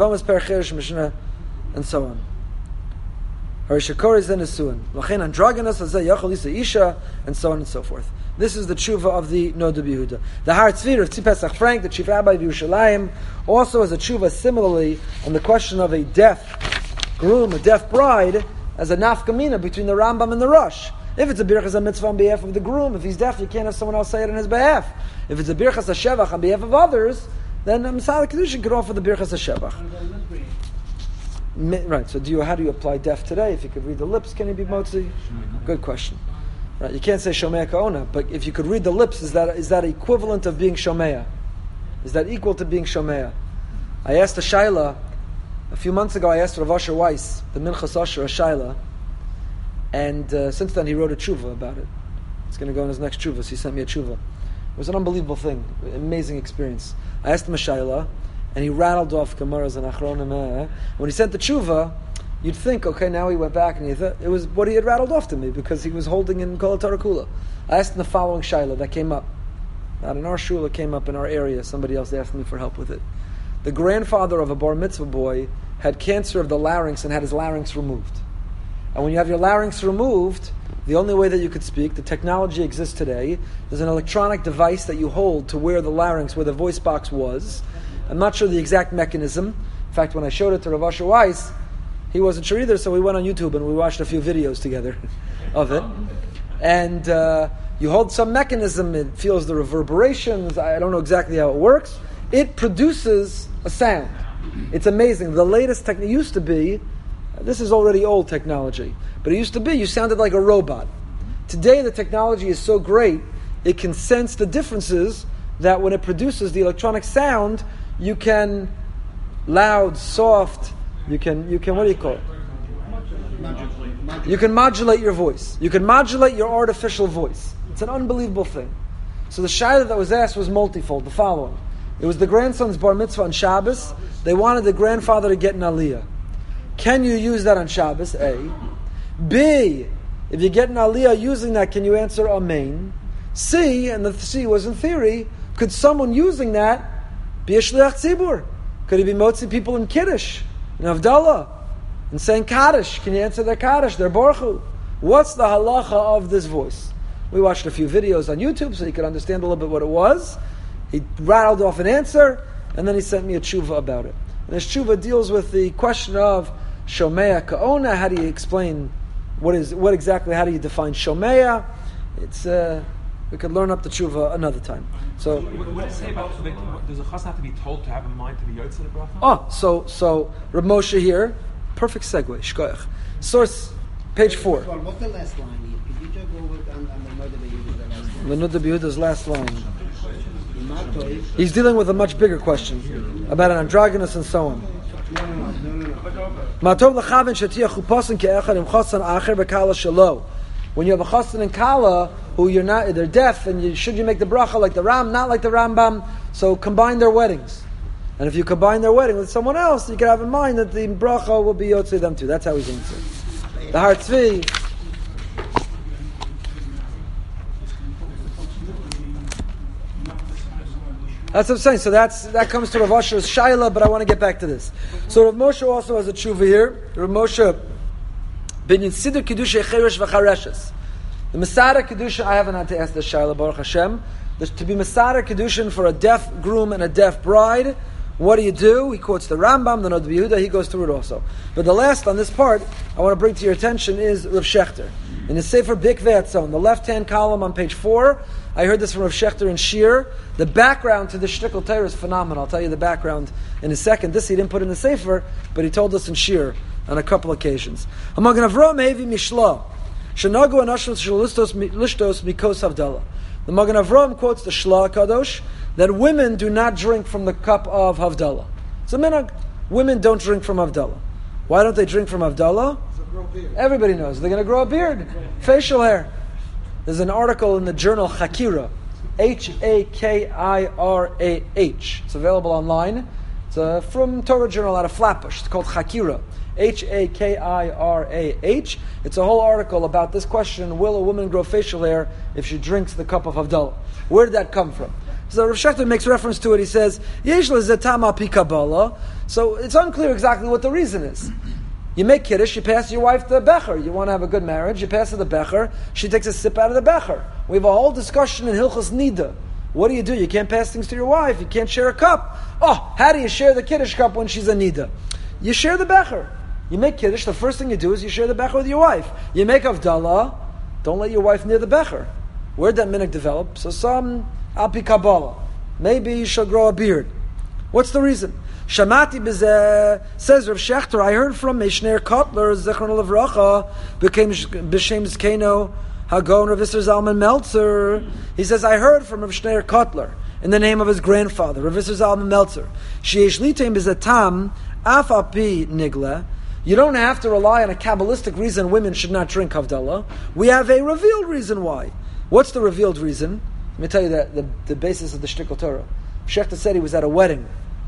so on. And so on and so forth. This is the tshuva of the Noda B'Yehuda. The Har Tzvir of Tzvi Pesach Frank, the chief rabbi of Yerushalayim, also has a tshuva similarly on the question of a deaf groom, a deaf bride, as a nafkamina between the Rambam and the Rosh. If it's a birchas mitzvah on behalf of the groom, if he's deaf, you can't have someone else say it on his behalf. If it's a birchas shevach on behalf of others, then Masada Kiddushin could offer the birchas shevach. Right. So how do you apply deaf today? If you could read the lips, can he be motzi? Good question. Right, you can't say Shomea Ka'ona, but if you could read the lips, is that equivalent of being Shomea? Is that equal to being Shomea? I asked a Shaila, a few months ago I asked Rav Asher Weiss, the Minchas Asher, a Shaila, and since then he wrote a tshuva about it. It's going to go in his next tshuva, so he sent me a tshuva. It was an unbelievable thing, amazing experience. I asked him a Shaila, and he rattled off Gemaras and Achronim. When he sent the tshuva, you'd think, okay, now he went back, and it was what he had rattled off to me, because he was holding in Kol HaTorah Kula. I asked him the following shaila that came up. Not in our shul, it came up in our area. Somebody else asked me for help with it. The grandfather of a bar mitzvah boy had cancer of the larynx and had his larynx removed. And when you have your larynx removed, the only way that you could speak, the technology exists today, there's an electronic device that you hold to where the larynx, where the voice box was. I'm not sure the exact mechanism. In fact, when I showed it to Rav Asher Weiss, he wasn't sure either, so we went on YouTube and we watched a few videos together of it. And you hold some mechanism, it feels the reverberations, I don't know exactly how it works. It produces a sound. It's amazing. The latest technique used to be, this is already old technology, but it used to be you sounded like a robot. Today the technology is so great, it can sense the differences that when it produces the electronic sound, you can loud, soft, you can what do you call it? You can modulate your voice. You can modulate your artificial voice. It's an unbelievable thing. So the shayla that was asked was multifold, the following. It was the grandson's bar mitzvah on Shabbos. They wanted the grandfather to get an aliyah. Can you use that on Shabbos? A. B. If you get an aliyah using that, can you answer amen? C. And the C was in theory, could someone using that be a shliach tzibur? Could he be motzi people in Kiddush, in Havdalah, and saying Kaddish? Can you answer their Kaddish, their Baruch? What's the halacha of this voice? We watched a few videos on YouTube so you could understand a little bit what it was. He rattled off an answer, and then he sent me a tshuva about it. And this tshuva deals with the question of Shomea Ka'ona. How do you explain how do you define Shomea? It's we could learn up the tshuva another time. So, what does it say about does a chassan have to be told to have a mind to be yotze the bracha? So Reb Moshe here, perfect segue. Shkoyach. Source, page 4. What's the last line? Could you just go with the Nuda B'Yehuda's last line? He's dealing with a much bigger question about an androgynous and so on. When you have a chassan and kala who they're deaf, and should you make the bracha like the Ram, not like the Rambam? So combine their weddings, and if you combine their wedding with someone else, you can have in mind that the bracha will be yotzei them too. That's how he's answered. The Har Tzvi. That's what I'm saying. So that comes to Rav Asher's shaila, but I want to get back to this. So Rav Moshe also has a tshuva here. Rav Moshe ben Yisidr Kedusha Cheresh v'Chareshes. The Masada Kedusha, I haven't had to ask the shaila, Baruch Hashem. To be Masada Kedushin for a deaf groom and a deaf bride, what do? He quotes the Rambam, the Nuda B'Yehuda, he goes through it also. But the last on this part, I want to bring to your attention is Rav Shechter. In his Sefer Bikvei Atzon, the left-hand column on page 4, I heard this from Rav Shechter in Shir. The background to the Shtickle Torah is phenomenal. I'll tell you the background in a second. This he didn't put in the Sefer, but he told us in Shir on a couple occasions. The Magen Avraham quotes the Shla Kadosh that women do not drink from the cup of Havdalah. So women don't drink from Havdalah. Why don't they drink from Havdalah? Everybody knows they're going to grow a beard, facial hair. There's an article in the journal Chakirah, Hakirah. It's available online. It's from Torah Journal out of Flatbush. It's called Chakirah, Hakirah. It's a whole article about this question: will a woman grow facial hair if she drinks the cup of Havdalah? Where did that come from? So Rav Shechter makes reference to it. He says, Yesh lezetam al pi Kabbalah. So it's unclear exactly what the reason is. You make Kiddush, you pass your wife the Becher. You want to have a good marriage, you pass her the Becher, she takes a sip out of the Becher. We have a whole discussion in Hilchos Nida. What do? You can't pass things to your wife, you can't share a cup. How do you share the Kiddush cup when she's a Nida? You share the Becher. You make Kiddush, the first thing you do is you share the Becher with your wife. You make Havdalah, don't let your wife near the Becher. Where'd that minhag develop? So some Alpi Kabbalah. Maybe you shall grow a beard. What's the reason? Shamati b'zeh, says Rav Shechter, I heard from Mishner Kotler, Zechron Levracha, became B'Shem Zkeno, Hagon Rav Isser Zalman Meltzer. He says, I heard from Rav Shner Kotler, in the name of his grandfather, Rav Isser Zalman Meltzer. Sheyesh litem b'zetam, af api nigle. You don't have to rely on a Kabbalistic reason women should not drink Havdalah. We have a revealed reason why. What's the revealed reason? Let me tell you the basis of the Shtickle Torah. Shechter said he was at a wedding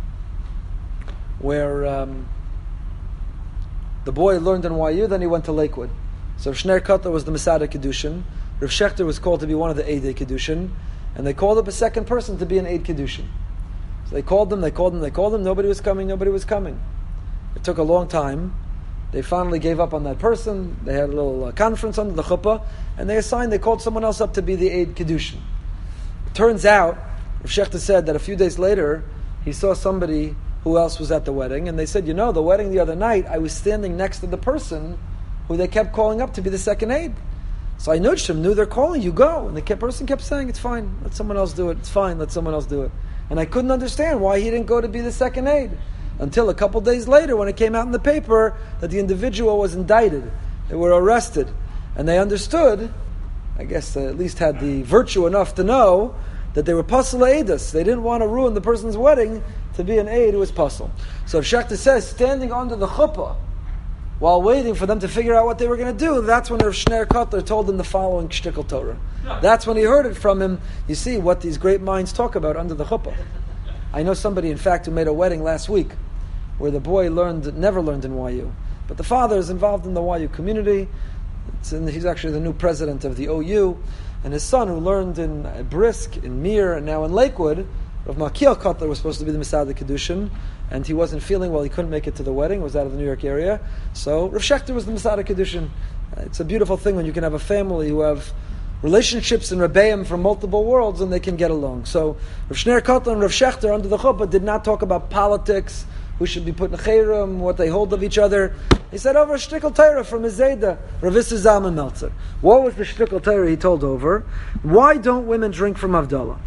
where the boy learned in YU, then he went to Lakewood. So Shner Kotler was the Masada Kedushin. Rav Shechter was called to be one of the Eidei Kedushin, and they called up a second person to be an Eid Kedushin. So they called them, nobody was coming. It took a long time, They finally gave up on that person. They had a little conference under the chuppah, and they called someone else up to be the Eid Kedushin. It turns out, Rav Shechter said that a few days later, he saw somebody who else was at the wedding, and they said, the wedding the other night, I was standing next to the person who they kept calling up to be the second Eid. So I nudged him, knew they're calling, you go. And the person kept saying, it's fine, let someone else do it. It's fine, let someone else do it. And I couldn't understand why he didn't go to be the second Eid. Until a couple days later when it came out in the paper that the individual was indicted. They were arrested. And they understood, I guess they at least had the virtue enough to know that they were Pasal Eidos. They didn't want to ruin the person's wedding to be an Eid who was Pasal. So if Shechter says, standing under the chuppah, while waiting for them to figure out what they were going to do, that's when Rav Shneur Kotler told them the following shtickle Torah. That's when he heard it from him. You see what these great minds talk about under the chuppah. I know somebody, in fact, who made a wedding last week where the boy never learned in YU. But the father is involved in the YU community. He's actually the new president of the OU. And his son, who learned in Brisk, in Mir, and now in Lakewood, Rav Makiel Kotler was supposed to be the Masada Kedushin, and he wasn't feeling well, he couldn't make it to the wedding, was out of the New York area. So Rav Shechter was the Masada Kedushin. It's a beautiful thing when you can have a family who have relationships in Rebbeim from multiple worlds and they can get along. So Rav Shneur Kotler and Rav Shechter under the chuppah did not talk about politics, who should be put in chayrim, what they hold of each other. He said over a shtickle Torah from his Zayda, Rav Issa Zalman Meltzer. What was the shtickle Torah he told over? Why don't women drink from Havdalah?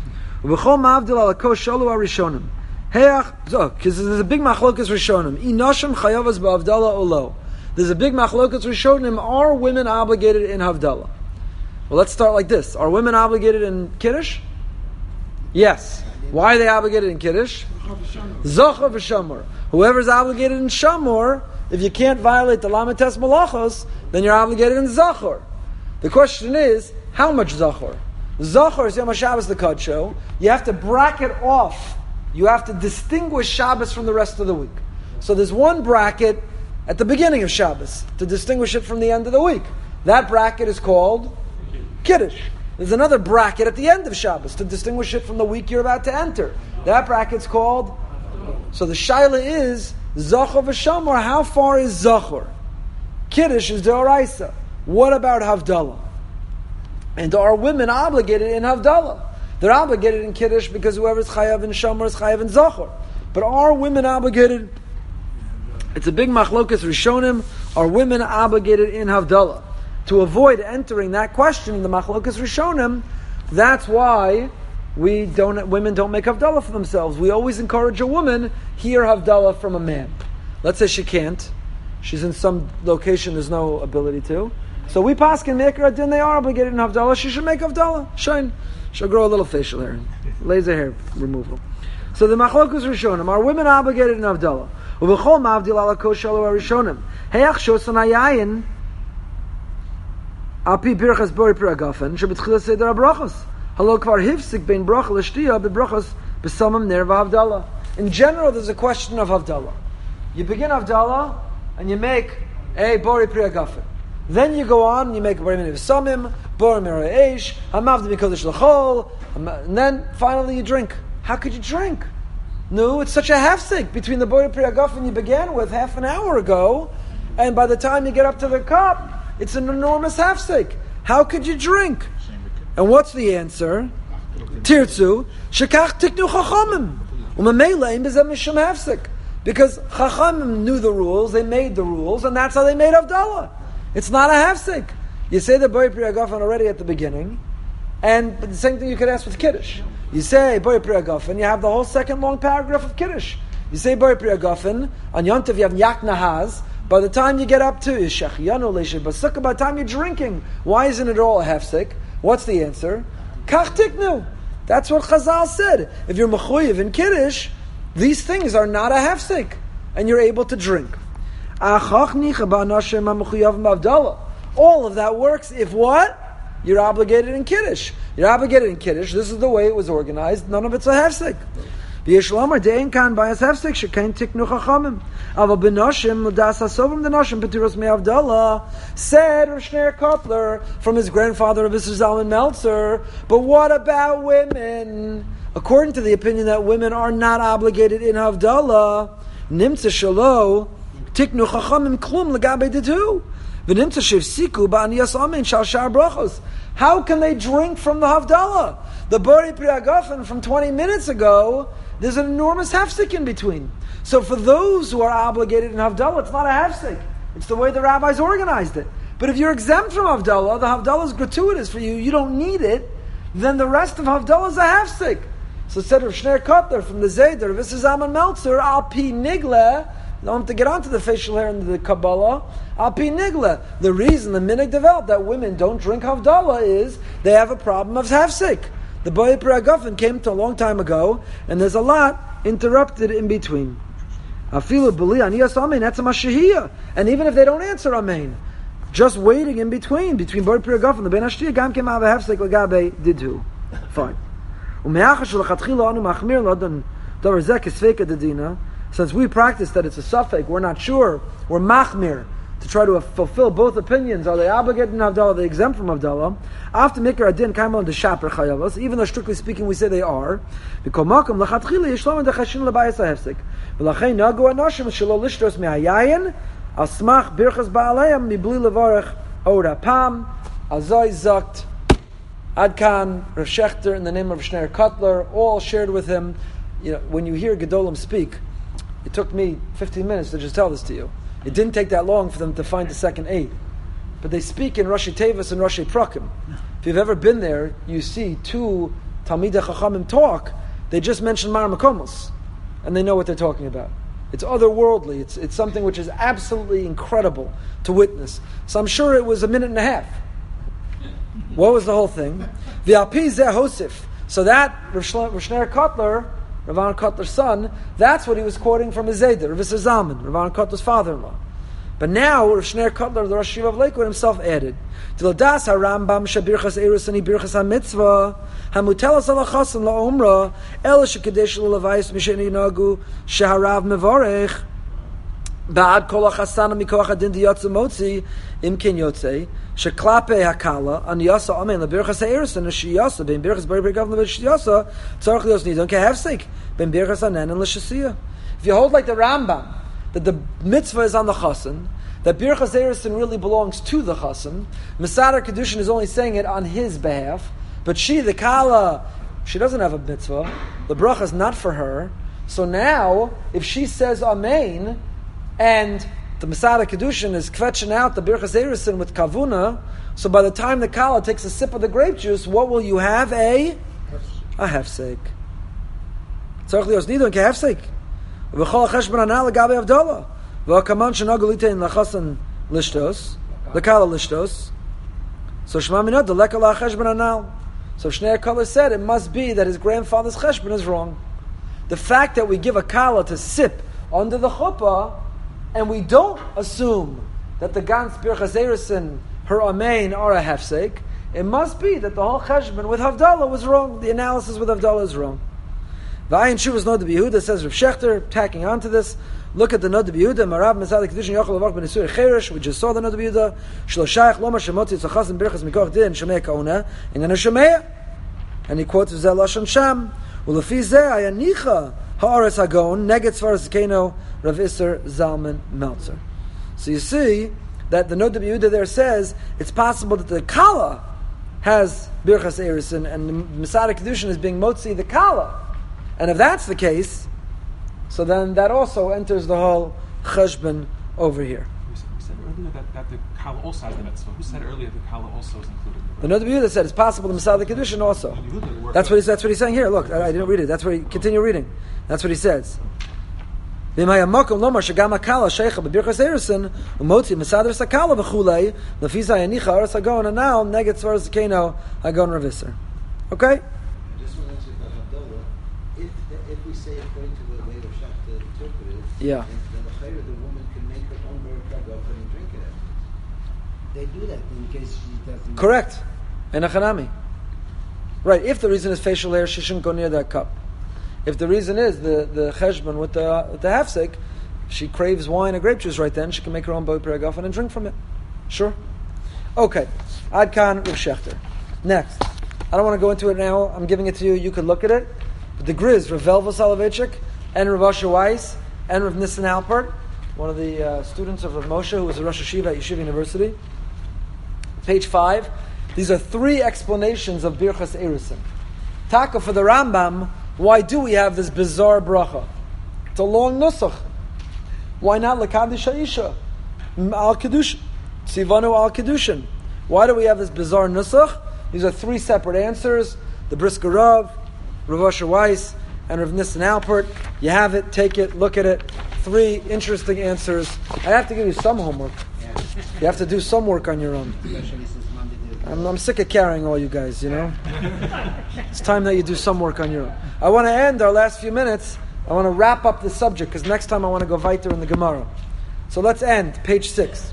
Because there's a big machlokas Rishonim. Inoshim chayavas ba'Havdalah olo. There's a big machlokas Rishonim. Are women obligated in Havdalah? Well, let's start like this. Are women obligated in Kiddush? Yes. Why are they obligated in Kiddush? Zochar v'shamor. Whoever's obligated in Shamor, if you can't violate the Lamites Malachos, then you're obligated in Zachor. The question is, how much Zachor? Zachor is Yom HaShabbos, the Kadsho. You have to bracket off. You have to distinguish Shabbos from the rest of the week. So there's one bracket at the beginning of Shabbos to distinguish it from the end of the week. That bracket is called Kiddush. There's another bracket at the end of Shabbos to distinguish it from the week you're about to enter. That bracket's called... So the shaila is, Zachor v'shamor, how far is Zachor? Kiddush is D'oraisa. What about Havdalah? And are women obligated in Havdalah? They're obligated in Kiddush because whoever's chayav in Shamor is chayav in Zachor. But are women obligated? It's a big machlokas Rishonim. Are women obligated in Havdalah? To avoid entering that question in the machlokas Rishonim, that's why women don't make Havdalah for themselves. We always encourage a woman, hear Havdalah from a man. Let's say she can't. She's in some location there's no ability to. So we paskin make her a din, they are obligated in Havdalah. She should make Havdalah. Shine. She'll grow a little facial hair. Laser hair removal. So the machlokus Rishonim, are women obligated in Havdalah? Uv'chol ma'avdil ala koshalo Rishonim. He'ach shosan hayayin api birchas bori piragafen shebetchilas seder habrachos. Halo kvar hifsik bein bracha l'shtiya bebrachos b'samam nerva Havdalah. In general, there's a question of Havdalah. You begin Havdalah and you make a bori piragafen. Then you go on and you make a bori mini v'samim, bori mira eish, hamavdi mikodesh l'chol, and then finally you drink. How could you drink? No, it's such a half-sik between the bori piragafen you began with half an hour ago, and by the time you get up to the cup, it's an enormous half-sik. How could you drink? And what's the answer? Tirtzu, shekach tiknu chachamim, u'mamela im bezeh mishum half-sik. Because chachamim knew the rules, they made the rules, and that's how they made Havdalah. It's not a half-sik. You say the bori piragafen already at the beginning, and the same thing you could ask with Kiddush. You say bori piragafen, you have the whole second long paragraph of Kiddush. You say bori piragafen, on Yontif you have Yak Nahaz. By the time you get up to Shechiyanu Leisha Basukah, by the time you're drinking, why isn't it all a half-sik? What's the answer? Kach tiknu. That's what Chazal said. If you're mechuyev in Kiddush, these things are not a half-sik, and you're able to drink. All of that works if what? You're obligated in Kiddush. You're obligated in Kiddush. This is the way it was organized. None of it's a half-sik. Said Rav Shneur Kotler from his grandfather Rav Issa Zalman Meltzer. But what about women? According to the opinion that women are not obligated in Havdalah, Nimtza Shalo, Tiknu chachamim klum legabe didu. V'nimtza shivsiku ba'aniyas amen shal shar brachos. How can they drink from the Havdalah? The Bori Pri Hagafen from 20 minutes ago, there's an enormous hefsek in between. So for those who are obligated in Havdalah, it's not a hefsek. It's the way the rabbis organized it. But if you're exempt from Havdalah, the Havdalah is gratuitous for you, you don't need it, then the rest of Havdalah is a hefsek. So instead of Shner Kotler from the Zayder, this is Zalman Meltzer, Al Pi Nigle, I don't have to get onto the facial hair and the Kabbalah, Al Pi Nigle. The reason the minhag developed that women don't drink Havdalah is they have a problem of hefsek. The Boi Pri Hagafen came to a long time ago, and there's a lot interrupted in between. Afilu b'li aniyas amen, that's a mashahiyah. And even if they don't answer amen, just waiting in between Boi Pri Hagafen, the Ben Hashtiyah, gam kem ava hefsek legabe didu. Fine. Since we practice that it's a suffix, we're not sure, we're machmir, to try to fulfill both opinions. Are they obligated in Havdalah? Are they exempt from Havdalah? After Mikra Adin Kaimal the Shaper Chayavas, even though strictly speaking we say they are, because Malkum Lachatchili Yishlom the Chashin Labayas Ahefsik. V'lachei Nagu Anoshim Shelo Lishtos Me'ayayin Al Smach Birchas Ba'aleim Mibli Levarech Ora Pam Azoi Zakt Adkan Rav Shechter in the name of Shner Kotler all shared with him. You know, when you hear Gedolim speak, it took me 15 minutes to just tell this to you. It didn't take that long for them to find the second eight. But they speak in Rashi Tevis and Rashi Prakim. If you've ever been there, you see two Talmidei Chachamim talk, they just mention Mar Makomos, and they know what they're talking about. It's otherworldly. It's something which is absolutely incredible to witness. So I'm sure it was a minute and a half. What was the whole thing? V'alpi zeh Hosif. So that Rav Shner Kotler, Rav Kotler's son, that's what he was quoting from his Zayder, Rav Zalman, Rav Kotler's father-in-law. But now Rav Shner Kotler, the Rosh Yeshiva of Lakewood, himself added, Tiladas HaRambam Shabirchas Eirus and Birchas HaMitzvah Hamutelas Alachasim LaOmra Ela Shekadesh L'Levayis Misheni Nagu Sheharav Mevorech Ba'ad Kol HaChasana Mikoach Adin Diyotze Motzi Imkin Yotze Sheklape Hakala An Yasa Amen LeBirchas HaEirus and Shiyasa Ben Birchas Bari Birgav Shiyasa Tzarech Lios Nidon Kehefsek Ben Birchas Hanen and L'Shasiyah. If you hold like the Rambam that the mitzvah is on the chassan, that Birchas Erusin really belongs to the chassan, Mesader Kedushin is only saying it on his behalf, but she, the Kala, she doesn't have a mitzvah, the bracha is not for her, so now, if she says Amen, and the Mesader Kedushin is kvetching out the Birchas Erusin with Kavuna, so by the time the Kala takes a sip of the grape juice, what will you have? A hefsek. Tzarech lios nidon ke hefsek. V'chol cheshbon anal legabe Havdalah. V'akaman shenagolite in lachasan lishtos, lekala lishtos. So Shema Minot the lekala cheshbon anal. So Shnei Kala said it must be that his grandfather's cheshbon is wrong. The fact that we give a kala to sip under the chuppah, and we don't assume that the Gans Birchas Erusin, her amein, are a hefsek, it must be that the whole cheshbon with Havdalah was wrong. The analysis with Havdalah is wrong. V'ayin Shuvas Nod B'Yehuda says Rav Shechter, tacking onto this. Look at the Nod B'Yehuda. Marav Mesader Kedushin Yochel Lavach B'Nisur Cheresh. We just saw the Nod B'Yehuda. Shlo Shayach Loma Shemotzi Tzachas and Birchas Mikoch Din Shemei Kaona. And then a Shemei. And he quotes Zeh Lashon Sham. Ulefi Zeh Ayanicha Haaretz Hagon Neged Svaras Keno Rav Isser Zalman Meltzer. So you see that the Nod B'Yehuda there says it's possible that the Kala has Birchas Erusin and the Mesader Kedushin is being Motzi the Kala. And if that's the case, so then that also enters the whole cheshbon over here. We said earlier that the Kala also has the mitzvah. Who said earlier the Kala also is included? The Nod B'Yehuda said it's possible the Mesader Kedushin also. That's what he's saying here. Look, I didn't read it. That's what he continue reading. That's what he says. V'mayamakom lomar shegam hakala sheicha b'birchas erusin umotzi mesader sakala v'chulei lefiza yanicha aras hagon anal neged svaras keno hagon ravisser. Okay. If we say according to the way Rav Shechter interpreted, yeah, then the woman can make her own bird and drink it afterwards. They do that in case she doesn't. Correct. And a chanami. Right. If the reason is facial hair, she shouldn't go near that cup. If the reason is the cheshbon with the hefsek, she craves wine or grape juice right then, she can make her own boi perigafen and drink from it. Sure. Okay. Ad kan Rav Shechter. Next. I don't want to go into it now. I'm giving it to you. You could look at it. But the Griz, Rav Velva Soloveitchik, and Rav Asher Weiss, and Rav Nissen Alpert, one of the students of Rav Moshe, who was a Rosh Hashiva at Yeshiva University. Page 5. These are 3 explanations of Birchas Erusin. Taka for the Rambam, why do we have this bizarre bracha? It's a long nusach. Why not L'Kadish Ha'isha? Al Kedushin. Tzivanu Al Kedushin. Why do we have this bizarre nusach? These are 3 separate answers. The Brisker Rav, Rav Asher Weiss, and Rav Nissen Alpert. You have it, take it, look at it. 3 interesting answers. I have to give you some homework. You have to do some work on your own. I'm sick of carrying all you guys, you know. It's time that you do some work on your own. I want to end our last few minutes. I want to wrap up the subject because next time I want to go weiter in the Gemara. So let's end, page 6.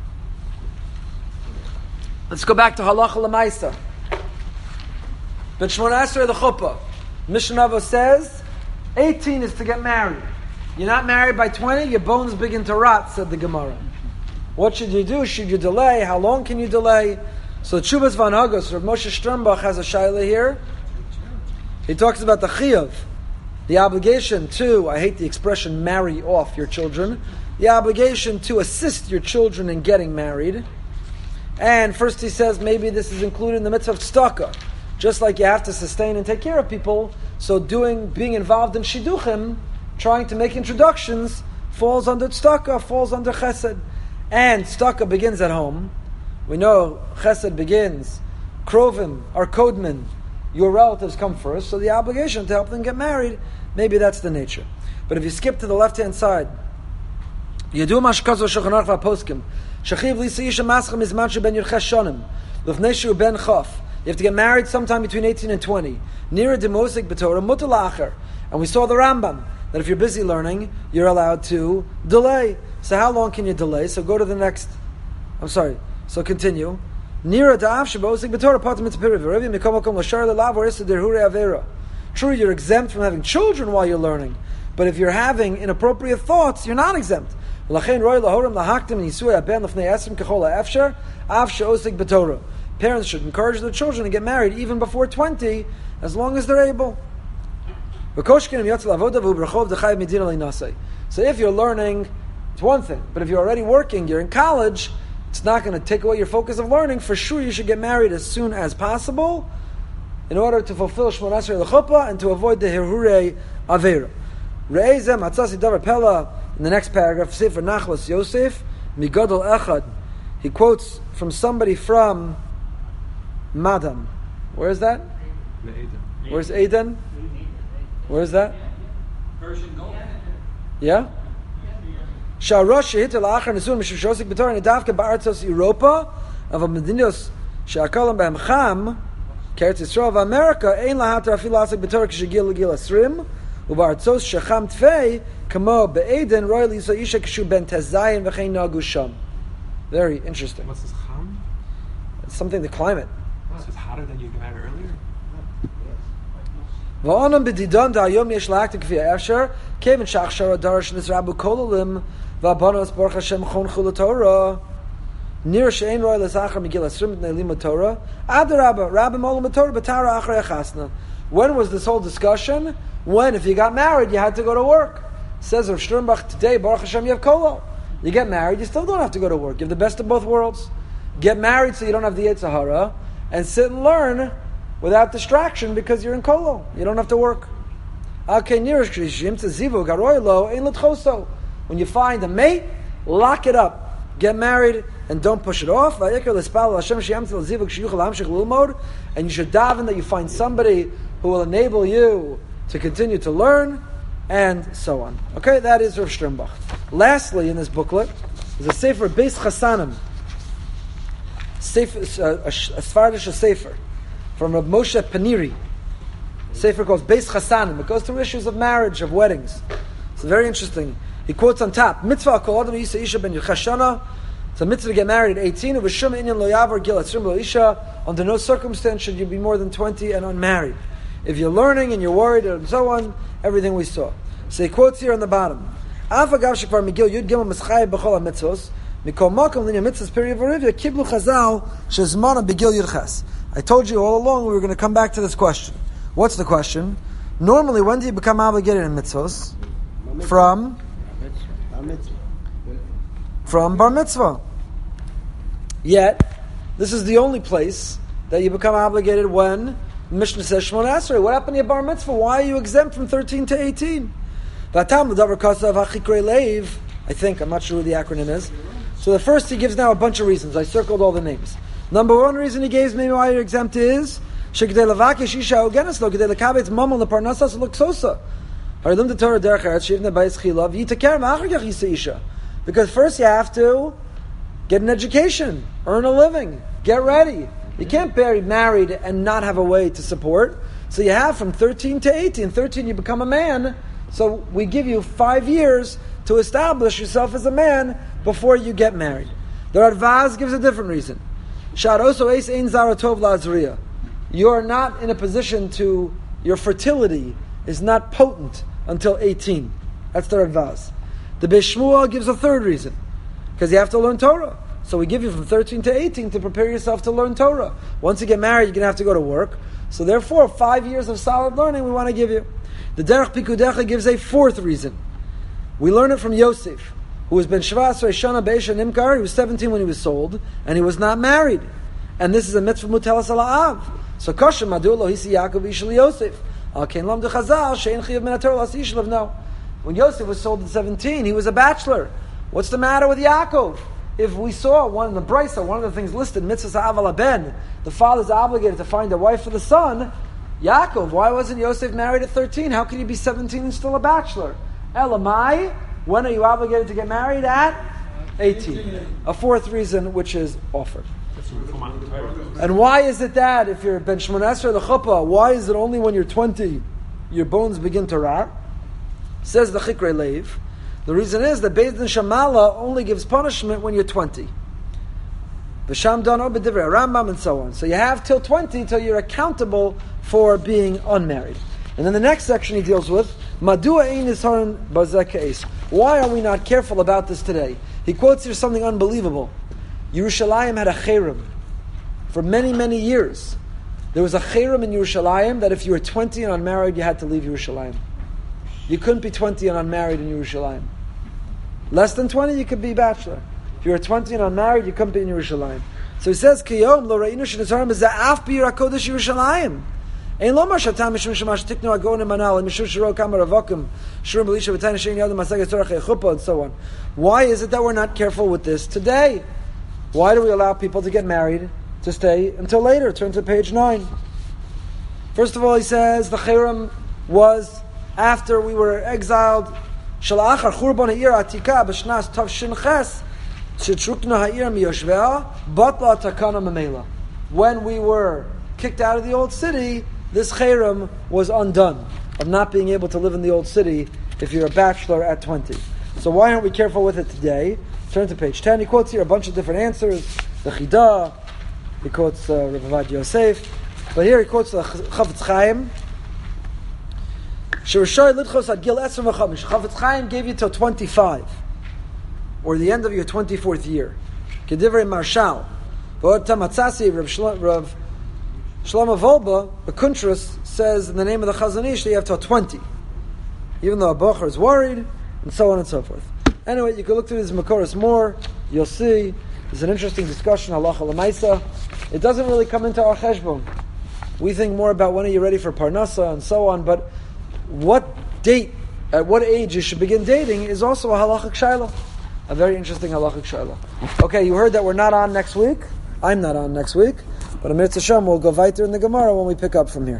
Let's go back to Halacha L'Maisa. Ben Shmona Esrei the Chuppah. Mishnah Avos says 18 is to get married. You're not married by 20, your bones begin to rot, said the Gemara. What should you do? Should you delay? How long can you delay? So Tshuvas Van Hagos, Rav Moshe Sternbach has a shaila here. He talks about the chiyuv, the obligation to, I hate the expression, marry off your children, the obligation to assist your children in getting married. And first he says maybe this is included in the mitzvah of tzedakah. Just like you have to sustain and take care of people, so being involved in shidduchim, trying to make introductions, falls under tzedakah, falls under chesed. And tzedakah begins at home. We know chesed begins, krovim, our codemen, your relatives come first, so the obligation to help them get married, maybe that's the nature. But if you skip to the left-hand side, Yedu mashkazo shulchan aruch v'poskim, shachiv lisa isha maschem izman sheben yirches shonim, lufnei shu ben chaf. You have to get married sometime between 18 and 20. Nira demosik b'torah mutar la'acher. And we saw the Rambam, that if you're busy learning, you're allowed to delay. So how long can you delay? So go to the next, so continue. Nira da'af shebosik b'torah patim mitzpiri v'revi mikom makom l'shar l'lav or issa derhure avera. True, you're exempt from having children while you're learning. But if you're having inappropriate thoughts, you're not exempt. L'chein roi lahorim lahaktim nisui aben l'fnei esrim kechol ha'efsher av she'osik b'torah. Parents should encourage their children to get married even before 20, as long as they're able. So if you're learning, it's one thing. But if you're already working, you're in college, it's not going to take away your focus of learning. For sure, you should get married as soon as possible in order to fulfill Shmona Esrei l'Chuppah and to avoid the Hirurei Avera. Re'ezem Atzasi Davar Pella, in the next paragraph, Sefer Nachlas Yosef, Migadol Echad. He quotes from somebody from Madam. Where is that? Where's Aden? Where is that? Persian Gulf. Yeah? Sha'rosh shehit la'achar nesuin mishum shosik b'torah nedavka ba'artzos Europa of a medinos she'akalam b'hem cham k'eretz Yisrael v'Amerika ein lahatar afil la'asik b'torah k'shegil l'gil asrim u'ba'artzos shecham tfei kamo be'eden roy l'yisa isha k'shu ben tezayin v'chein nagu sham. Very interesting. What's this cham? It's something, the climate. So it's hotter than you got married earlier? V'onam b'didon da'ayom yesh la'akta k'fi ha'efsher kevin shachshara darash nisrabu kololim v'abanos baruch Hashem chonchu l'torah nir she'ein roi l'zachar migil asrim b'nei lima Torah adarabba rabbim olam b'torah b'tara achrei achasna. When was this whole discussion? When, if you got married, you had to go to work. Says Rav Sternbach, today, baruch Hashem, you have kolo. You get married, you still don't have to go to work. You have the best of both worlds. Get married so you don't have the Yetzer Hara, and sit and learn without distraction because you're in kolo. You don't have to work. When you find a mate, lock it up. Get married and don't push it off. And you should daven that you find somebody who will enable you to continue to learn, and so on. Okay, that is Rav Sternbach. Lastly, in this booklet, is a Sefer Beis Chasanim. A Sephardic Sefer from Rav Moshe Paniri. Sefer calls Beis Chasanim. It goes through issues of marriage, of weddings. It's very interesting. He quotes on top, Mitzvah kol adam yisa isha ben yirchashana. It's a mitzvah to get married at 18. Uv'shum inyan lo yavar gil atzrim lo isha. Under no circumstance should you be more than 20 and unmarried. If you're learning and you're worried and so on, everything we saw. So he quotes here on the bottom. Af agav shekvar migil yud gimel mischayim b'chol ha-mitzvos mikol makom linya mitzvos peri v'rivya kiblu chazal shezmana b'gil yirches. I told you all along we were going to come back to this question. What's the question? Normally, when do you become obligated in mitzvos? From? from bar mitzvah. Yet, this is the only place that you become obligated when Mishnah says Shemona Esrei. What happened to your bar mitzvah? Why are you exempt from 13 to 18? I think, I'm not sure who the acronym is. So the first, he gives now a bunch of reasons. I circled all the names. Number one reason he gives maybe why you're exempt is because first you have to get an education, earn a living, get ready. You can't be married and not have a way to support. So you have from 13 to 18. 13 you become a man. So we give you 5 years to establish yourself as a man before you get married. The Radvaz gives a different reason. You're not in a position to, your fertility is not potent until 18. That's the Radvaz. The Beis Shmuel gives a third reason. Because you have to learn Torah. So we give you from 13 to 18 to prepare yourself to learn Torah. Once you get married, you're going to have to go to work. So therefore, 5 years of solid learning we want to give you. The Derech Pikudecha gives a fourth reason. We learn it from Yosef, who was ben Shvas Shana Beisha Nimkar. He was 17 when he was sold, and he was not married. And this is a mitzvah mutelas ala'av. So Kosher Madu Lo Hisi Yaakov Ishli Yosef. Al Kein Lam Dechazal Shein Chiyav Min HaTorah Las Yishlev. No. When Yosef was sold at 17, he was a bachelor. What's the matter with Yaakov? If we saw one in the Brisa, one of the things listed, mitzvah Aval Ben, the father's obligated to find a wife for the son. Yaakov, why wasn't Yosef married at 13? How can he be 17 and still a bachelor? Elamai, when are you obligated to get married? At 18. A fourth reason which is offered. And why is it that if you're ben Shemona Esrei l'chuppah, why is it only when you're 20 your bones begin to rot? Says the Chikrei Leiv. The reason is that Beis Din Shamala only gives punishment when you're 20. V'sham dano b'divrei Rambam and so on. So you have till 20 till you're accountable for being unmarried. And then the next section he deals with Madua ein isharon bazeh ka'es. Why are we not careful about this today? He quotes here something unbelievable. Yerushalayim had a cherem for many, many years. There was a cherem in Yerushalayim that if you were 20 and unmarried, you had to leave Yerushalayim. You couldn't be 20 and unmarried in Yerushalayim. Less than 20, you could be bachelor. If you were 20 and unmarried, you couldn't be in Yerushalayim. So he says, Kiyom lo re'inu shenizarim b'za'af b'yir HaKodesh Yerushalayim. Ein lo mar shatam mishum shemash tiknu agon emanal and mishum shiro kama ravakim shurim b'lisha v'tayin shein yadam masagay torach echuppah and so on. Why is it that we're not careful with this today? Why do we allow people to get married to stay until later? Turn to page 9. First of all, he says the cherem was after we were exiled. Shalachar churban ha'ir atika b'shnas tavshin ches shetrukna ha'ir miyoshvea batla takana memela. When we were kicked out of the old city, this cherem was undone of not being able to live in the old city if you're a bachelor at 20. So why aren't we careful with it today? Turn to page 10. He quotes here a bunch of different answers. The Chidah, he quotes Rav Avad Yosef, but here he quotes the Chafetz Chaim. Chafetz Chaim gave you till 25, or the end of your 24th year. Kedivrei Marshal, Rav Shlomo Volba, the Kuntras, says in the name of the Chazon Ish that you have till 20, even though a bocher is worried, and so on and so forth. Anyway, you can look through these Makoros more. You'll see there's an interesting discussion, halacha l'maisa. It doesn't really come into our cheshbon. We think more about when are you ready for parnasa and so on, but what date, at what age you should begin dating is also a halachic shayla. A very interesting halachic shayla. Okay, you heard that we're not on next week. I'm not on next week. But Amir Tzashem will go weiter in the Gemara when we pick up from here.